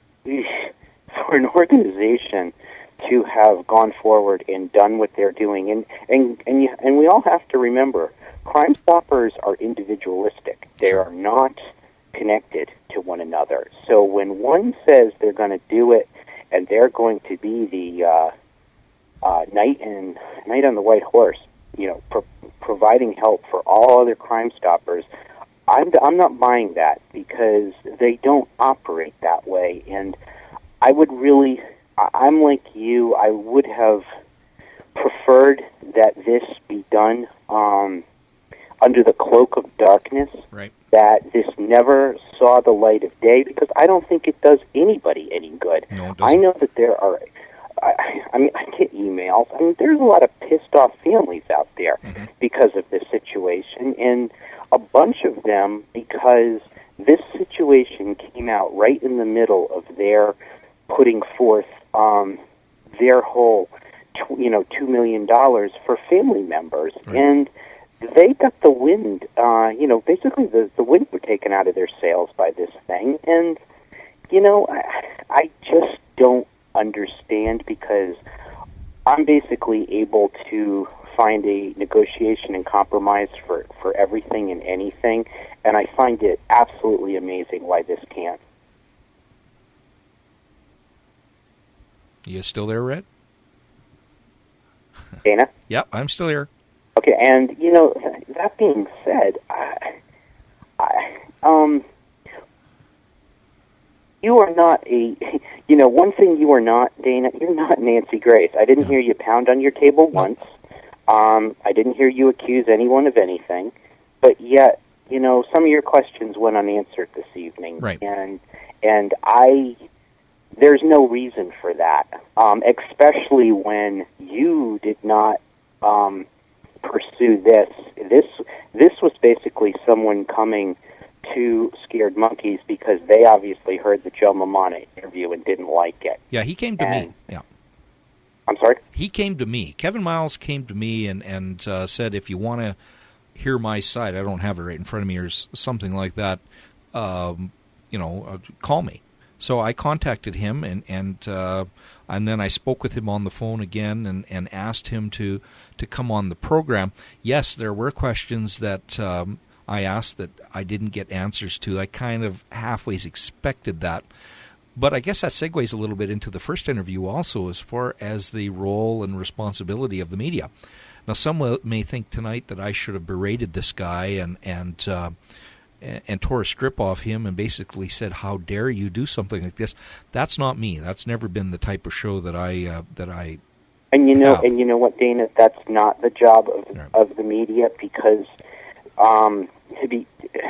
for an organization to have gone forward and done what they're doing, and and and, you, and we all have to remember, Crime Stoppers are individualistic. They are not connected to one another. So when one says they're going to do it, and they're going to be the uh, uh, knight and knight on the white horse, you know, pro- providing help for all other Crime Stoppers, I'm, I'm not buying that, because they don't operate that way. And I would really, I'm like you, I would have preferred that this be done um, under the cloak of darkness, right. that this never saw the light of day, because I don't think it does anybody any good. No, I know that there are, I, I mean, I get emails. I mean, there's a lot of pissed off families out there mm-hmm. because of this situation, and a bunch of them because this situation came out right in the middle of their putting forth um, their whole, tw- you know, two million dollars for family members, right. and they got the wind, uh, you know, basically the, the wind were taken out of their sails by this thing, and, you know, I, I just don't understand, because I'm basically able to find a negotiation and compromise for, for everything and anything, and I find it absolutely amazing why this can't. You still there, Red? Dana? Yep, I'm still here. Okay, and, you know, that being said, I, I, um, you are not a, you know, one thing you are not, Dana, you're not Nancy Grace. I didn't No. hear you pound on your table No. once. Um, I didn't hear you accuse anyone of anything. But yet, you know, some of your questions went unanswered this evening. Right. And, and I, there's no reason for that, um, especially when you did not, um, pursue this. This this was basically someone coming to Scared Monkeys because they obviously heard the Joe Mamana interview and didn't like it. Yeah, he came to and, me. Yeah, I'm sorry? he came to me. Kevin Miles came to me and and uh, said, if you want to hear my side, I don't have it right in front of me, or something like that. Um, you know, uh, call me. So I contacted him, and and uh, and then I spoke with him on the phone again, and, and asked him to, to come on the program. Yes, there were questions that um, I asked that I didn't get answers to. I kind of halfway expected that. But I guess that segues a little bit into the first interview also, as far as the role and responsibility of the media. Now, some may think tonight that I should have berated this guy and and uh, and tore a strip off him and basically said, "How dare you do something like this?" That's not me. That's never been the type of show that I uh, that I. And you know, have. and you know what, Dana? That's not the job of Right. of the media because, um, to be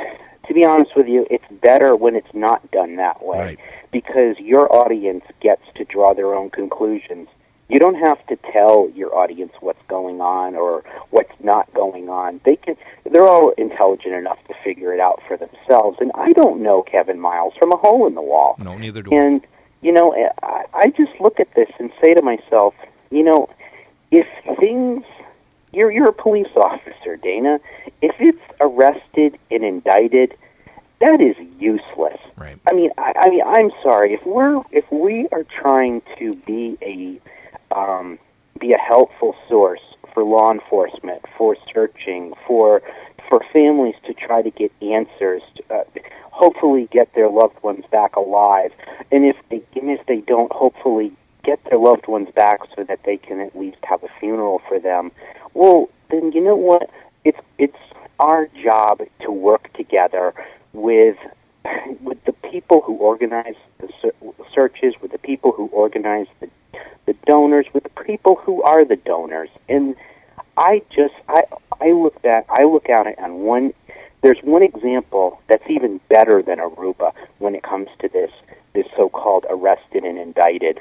to be honest with you, it's better when it's not done that way. Right. Because your audience gets to draw their own conclusions. You don't have to tell your audience what's going on or what's not going on. They can, they're all intelligent enough to figure it out for themselves. And I don't know Kevin Miles from a hole in the wall. No, neither do I. And, you know, I, I just look at this and say to myself, you know, if things, you're, you're a police officer, Dana. If it's arrested and indicted, that is useless. Right. I mean, I, I mean, I'm sorry. If we're if we are trying to be a um, be a helpful source for law enforcement, for searching, for for families to try to get answers, to, uh, hopefully get their loved ones back alive, and if they and if they don't, hopefully get their loved ones back so that they can at least have a funeral for them. Well, then you know what? It's it's our job to work together with with the people who organize the searches, with the people who organize the the donors, with the people who are the donors. And I just I I look at I look at it on one. There's one example that's even better than Aruba when it comes to this this so-called arrested and indicted,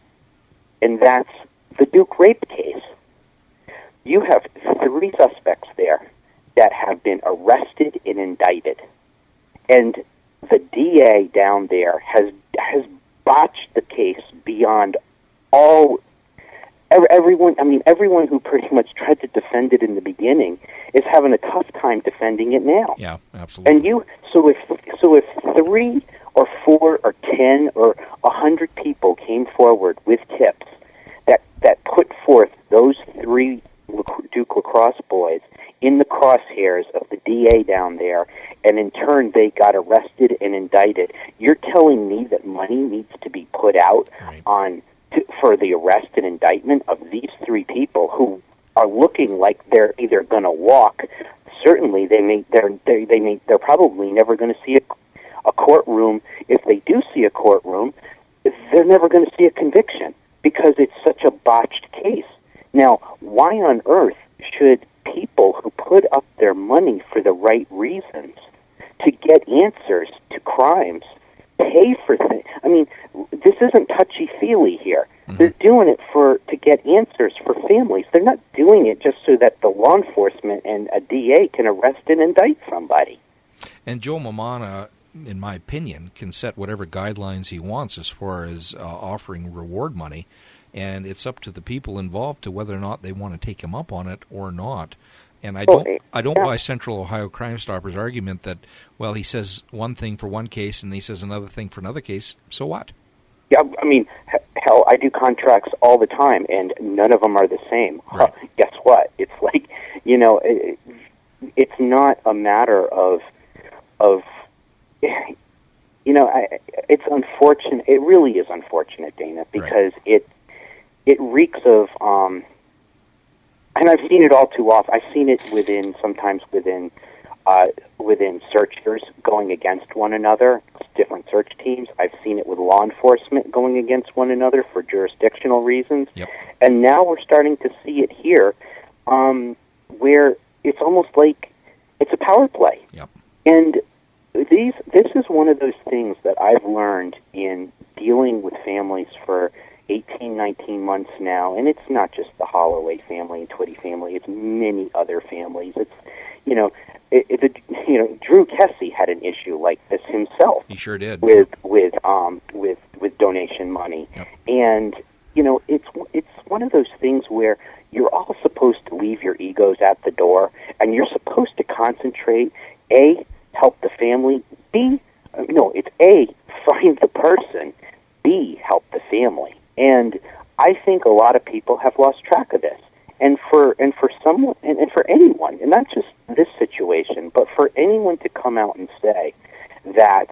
and that's the Duke rape case. You have three suspects there that have been arrested and indicted. And the D A down there has has botched the case beyond all. Everyone, I mean, everyone who pretty much tried to defend it in the beginning is having a tough time defending it now. Yeah, absolutely. And you, so if so, if three or four or ten or a hundred people came forward with tips that that put forth those three Duke lacrosse boys in the crosshairs of the D A down there, and in turn they got arrested and indicted. You're telling me that money needs to be put out Right. on to, for the arrest and indictment of these three people who are looking like they're either going to walk. Certainly, they may they're they, they may they're probably never going to see a, a courtroom. If they do see a courtroom, they're never going to see a conviction because it's such a botched case. Now, why on earth should people who put up their money for the right reasons to get answers to crimes pay for things? I mean, this isn't touchy-feely here. Mm-hmm. They're doing it for to get answers for families. They're not doing it just so that the law enforcement and a D A can arrest and indict somebody. And Joe Mamana, in my opinion, can set whatever guidelines he wants as far as uh, offering reward money. And it's up to the people involved to whether or not they want to take him up on it or not. And I don't, I don't buy Central Ohio Crime Stoppers' argument that, well, he says one thing for one case and he says another thing for another case. So what? Yeah, I mean, hell, I do contracts all the time, and none of them are the same. Right. Huh, guess what? It's know, it, it's not a matter of of you know, I, it's unfortunate. It really is unfortunate, Dana, because right. it it reeks of, um, and I've seen it all too often. I've seen it within sometimes within uh, within searchers going against one another, different search teams. I've seen it with law enforcement going against one another for jurisdictional reasons, yep. and now we're starting to see it here, um, where it's almost like it's a power play, yep. and. These, this is one of those things that I've learned in dealing with families for eighteen, nineteen months now, and it's not just the Holloway family and Twitty family, it's many other families. It's, you know, it, it, you know, Drew Kessie had an issue like this himself. He sure did. With, with, um, with, with donation money. Yep. And, you know, it's, it's one of those things where you're all supposed to leave your egos at the door, and you're supposed to concentrate, A, help the family, B, no, it's A, find the person, B, help the family. And I think a lot of people have lost track of this. And for and for someone and, and for anyone, and not just this situation, but for anyone to come out and say that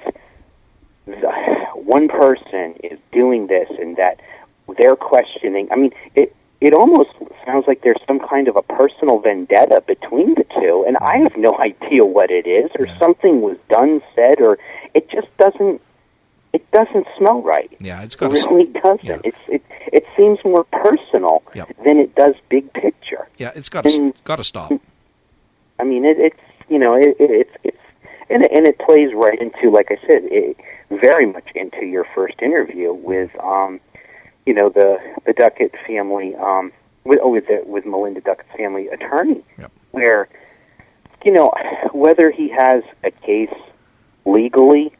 the, one person is doing this and that they're questioning, I mean, it It almost sounds like there's some kind of a personal vendetta between the two, and I have no idea what it is, or yeah. something was done, said, or it just doesn't. It doesn't smell right. Yeah, it's got. It really doesn't. Yeah. It's it. It seems more personal yep. than it does big picture. Yeah, it's got to got to stop. I mean, it, it's you know, it, it, it's it's and it, and it plays right into, like I said, it, very much into your first interview with. Um, You know, the the Duckett family, um, with oh, with, the, with Melinda Duckett's family attorney, yep. where, you know, whether he has a case legally,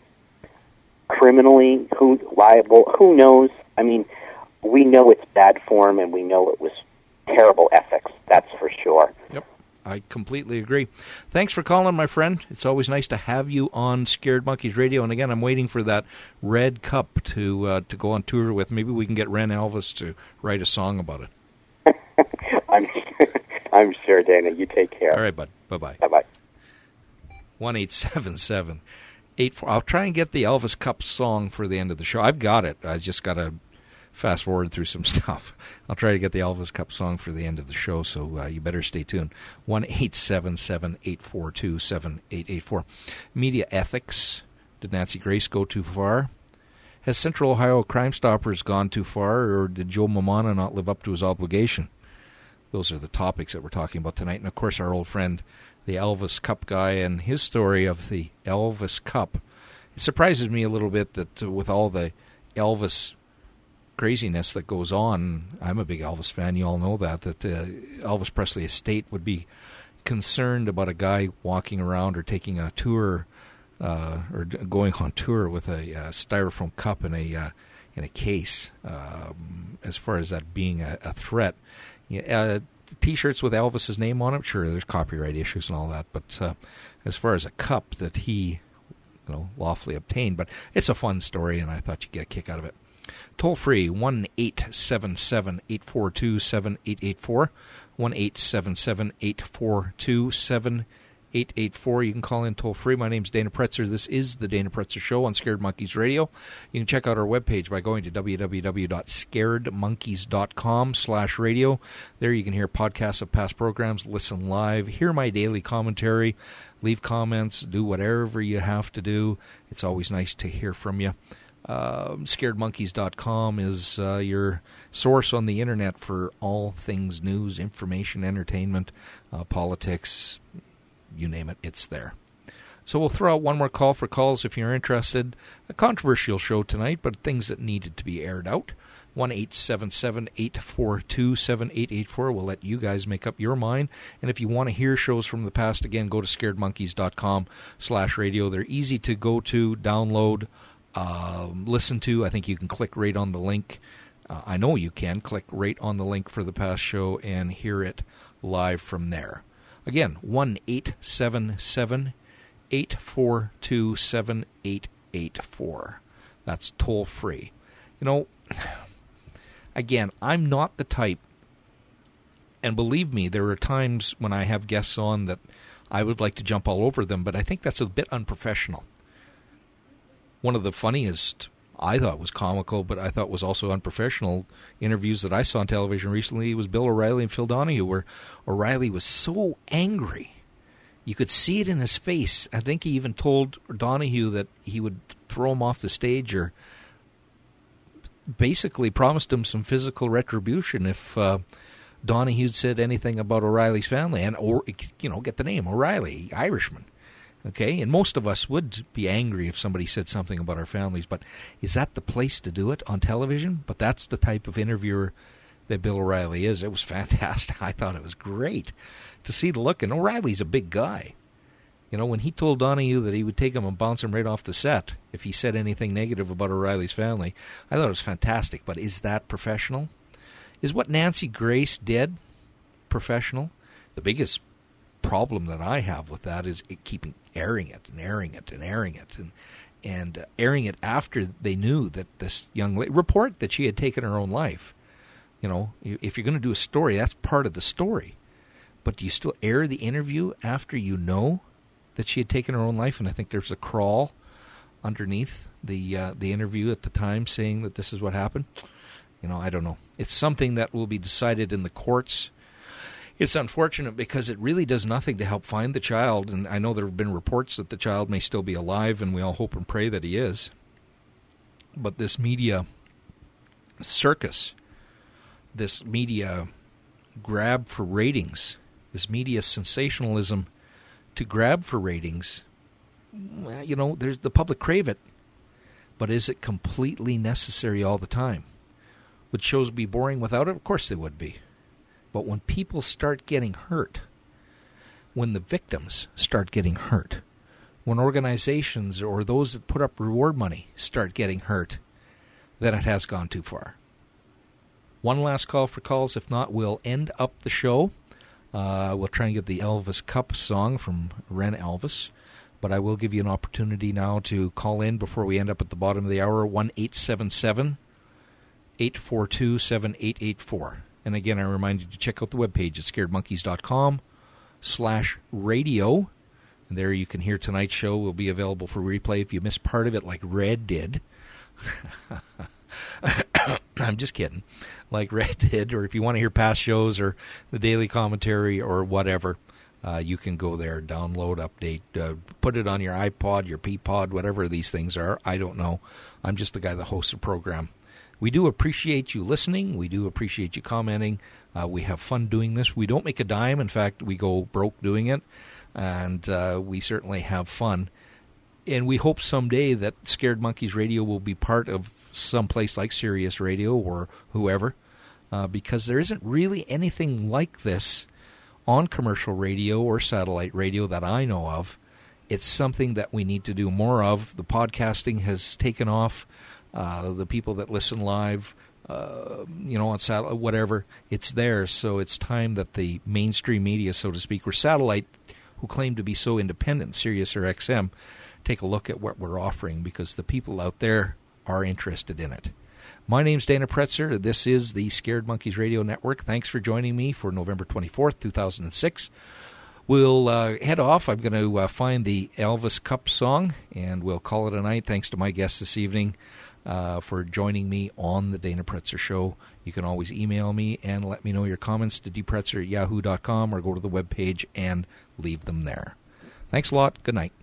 criminally, who liable, who knows? I mean, we know it's bad form, and we know it was terrible ethics. That's for sure. Yep. I completely agree. Thanks for calling, my friend. It's always nice to have you on Scared Monkeys Radio. And again, I'm waiting for that red cup to uh, to go on tour with. Maybe we can get Ren Elvis to write a song about it. I'm I'm sure, Dana. You take care. All right, bud. Bye-bye. Bye-bye. one eight seven seven eight four I'll try and get the Elvis Cup song for the end of the show. I've got it. I just got to fast forward through some stuff. I'll try to get the Elvis Cup song for the end of the show, so uh, you better stay tuned. one eight seven seven eight four two seven eight eight four Media ethics. Did Nancy Grace go too far? Has Central Ohio Crime Stoppers gone too far, or did Joe Mamana not live up to his obligation? Those are the topics that we're talking about tonight. And, of course, our old friend, the Elvis Cup guy, and his story of the Elvis Cup. It surprises me a little bit that uh, with all the Elvis craziness that goes on, I'm a big Elvis fan, you all know that, that uh, Elvis Presley estate would be concerned about a guy walking around or taking a tour uh, or d- going on tour with a uh, styrofoam cup in a uh, in a case, um, as far as that being a, a threat. Yeah, uh, T-shirts with Elvis's name on them, sure, there's copyright issues and all that, but uh, as far as a cup that he, you know, lawfully obtained, but it's a fun story, and I thought you'd get a kick out of it. Toll free, one eight seven seven eight four two seven eight eight four, one eight seven seven eight four two seven eight eight four. You can call in toll free. My name's Dana Pretzer. This is the Dana Pretzer Show on Scared Monkeys Radio. You can check out our webpage by going to w w w dot scared monkeys dot com slash radio. There you can hear podcasts of past programs, listen live, hear my daily commentary, leave comments, do whatever you have to do. It's always nice to hear from you. Uh, scared monkeys dot com is uh, your source on the internet for all things news, information, entertainment, uh, politics, you name it, it's there. So we'll throw out one more call for calls if you're interested. A controversial show tonight, but things that needed to be aired out. one eight seven seven eight four two seven eight eight four. We'll let you guys make up your mind. And if you want to hear shows from the past, again, go to scared monkeys dot com slash radio. They're easy to go to, download, Um, listen to. I think you can click right on the link. Uh, I know you can click right on the link for the past show and hear it live from there. Again, one eight seven seven eight four two seven eight eight four. That's toll free. You know, again, I'm not the type And believe me, there are times when I have guests on that I would like to jump all over them, but I think that's a bit unprofessional. One of the funniest, I thought was comical, but I thought was also unprofessional interviews that I saw on television recently was Bill O'Reilly and Phil Donahue, where O'Reilly was so angry. You could see it in his face. I think he even told Donahue that he would throw him off the stage, or basically promised him some physical retribution if uh, Donahue said anything about O'Reilly's family. And, or you know, get the name, O'Reilly, Irishman. Okay, and most of us would be angry if somebody said something about our families, but is that the place to do it on television? But that's the type of interviewer that Bill O'Reilly is. It was fantastic. I thought it was great to see the look. And O'Reilly's a big guy. You know, when he told Donahue that he would take him and bounce him right off the set if he said anything negative about O'Reilly's family, I thought it was fantastic. But is that professional? Is what Nancy Grace did professional? The biggest problem that I have with that is it keeping airing it and airing it and airing it and and uh, airing it after they knew that this young lady report that she had taken her own life. You know, if you're going to do a story, that's part of the story. But do you still air the interview after you know that she had taken her own life? And I think there's a crawl underneath the uh, the interview at the time saying that this is what happened. You know, I don't know. It's something that will be decided in the courts. It's unfortunate because it really does nothing to help find the child. And I know there have been reports that the child may still be alive, and we all hope and pray that he is. But this media circus, this media grab for ratings, this media sensationalism to grab for ratings, well, you know, there's the public crave it. But is it completely necessary all the time? Would shows be boring without it? Of course they would be. But when people start getting hurt, when the victims start getting hurt, when organizations or those that put up reward money start getting hurt, then it has gone too far. One last call for calls. If not, we'll end up the show. Uh, we'll try and get the Elvis Cup song from Ren Elvis. But I will give you an opportunity now to call in before we end up at the bottom of the hour, one eight seven seven, eight four two, seven eight eight four. And again, I remind you to check out the webpage at scaredmonkeys.com slash radio. And there you can hear tonight's show. Will be available for replay if you missed part of it like Red did. I'm just kidding. Like Red did. Or if you want to hear past shows or the daily commentary or whatever, uh, you can go there, download, update, uh, put it on your iPod, your Peapod, whatever these things are. I don't know. I'm just the guy that hosts the program. We do appreciate you listening. We do appreciate you commenting. Uh, we have fun doing this. We don't make a dime. In fact, we go broke doing it. And uh, we certainly have fun. And we hope someday that Scared Monkeys Radio will be part of some place like Sirius Radio or whoever. Uh, because there isn't really anything like this on commercial radio or satellite radio that I know of. It's something that we need to do more of. The podcasting has taken off. Uh, the people that listen live, uh, you know, on satellite, whatever, it's there. So it's time that the mainstream media, so to speak, or satellite, who claim to be so independent, Sirius or X M, take a look at what we're offering because the people out there are interested in it. My name's Dana Pretzer. This is the Scared Monkeys Radio Network. Thanks for joining me for November twenty-fourth, two thousand six. We'll uh, head off. I'm going to uh, find the Elvis Cup song, and we'll call it a night. Thanks to my guest this evening. Uh, for joining me on the Dana Pretzer Show. You can always email me and let me know your comments to d pretzer at yahoo dot com or go to the webpage and leave them there. Thanks a lot. Good night.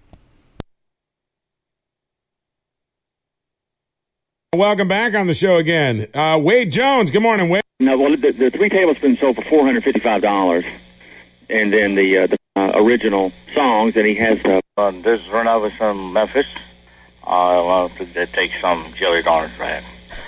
Welcome back on the show again. Uh, Wade Jones. Good morning, Wade. No, well, the, the three tablespoons sold for four hundred fifty-five dollars. And then the, uh, the uh, original songs, and he has... Uh, uh, this is Ren Elvis from Memphis. I want to take some jelly donut bread.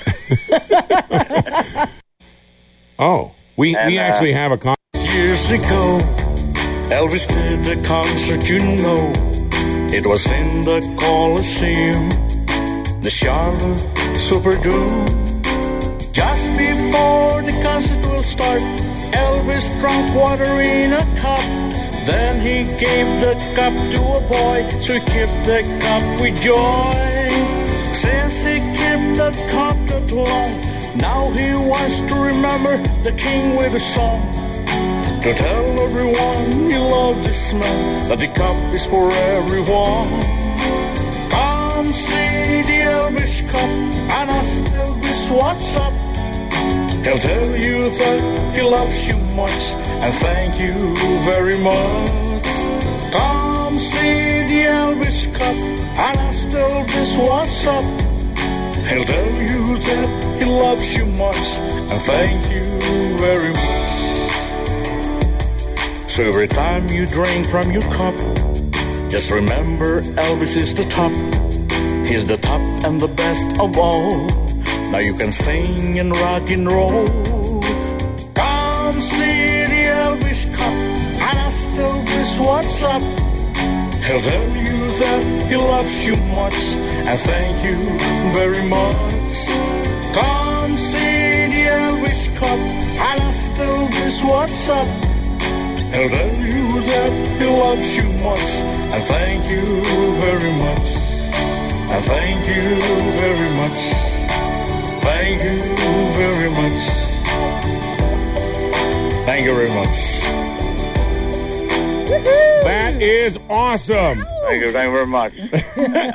oh, we and, we uh, actually have a concert. Years ago, Elvis did a concert, you know. It was in the Coliseum, the Charlotte Superdome. Just before the concert will start, Elvis drank water in a cup. Then he gave the cup to a boy, so he kept the cup with joy. Since he kept the cup that long, now he wants to remember the king with a song. to tell everyone you love the smell, that the cup is for everyone. Come see the Elvis Cup and ask Elvis what's up. He'll tell you that he loves you much and thank you very much. Come see the Elvis Cup and ask Elvis what's up. He'll tell you that he loves you much and thank you very much. So every time you drink from your cup, just remember Elvis is the top. He's the top and the best of all. Now you can sing and rock and roll. Come see the Elvis Cup and ask Elvis what's up. He'll tell you that he loves you much and thank you very much. Come see the Elvis Cup and ask Elvis what's up. He'll tell you that he loves you much and thank you very much. And thank you very much. Thank you very much. Thank you very much. That is awesome. Thank you, thank you very much.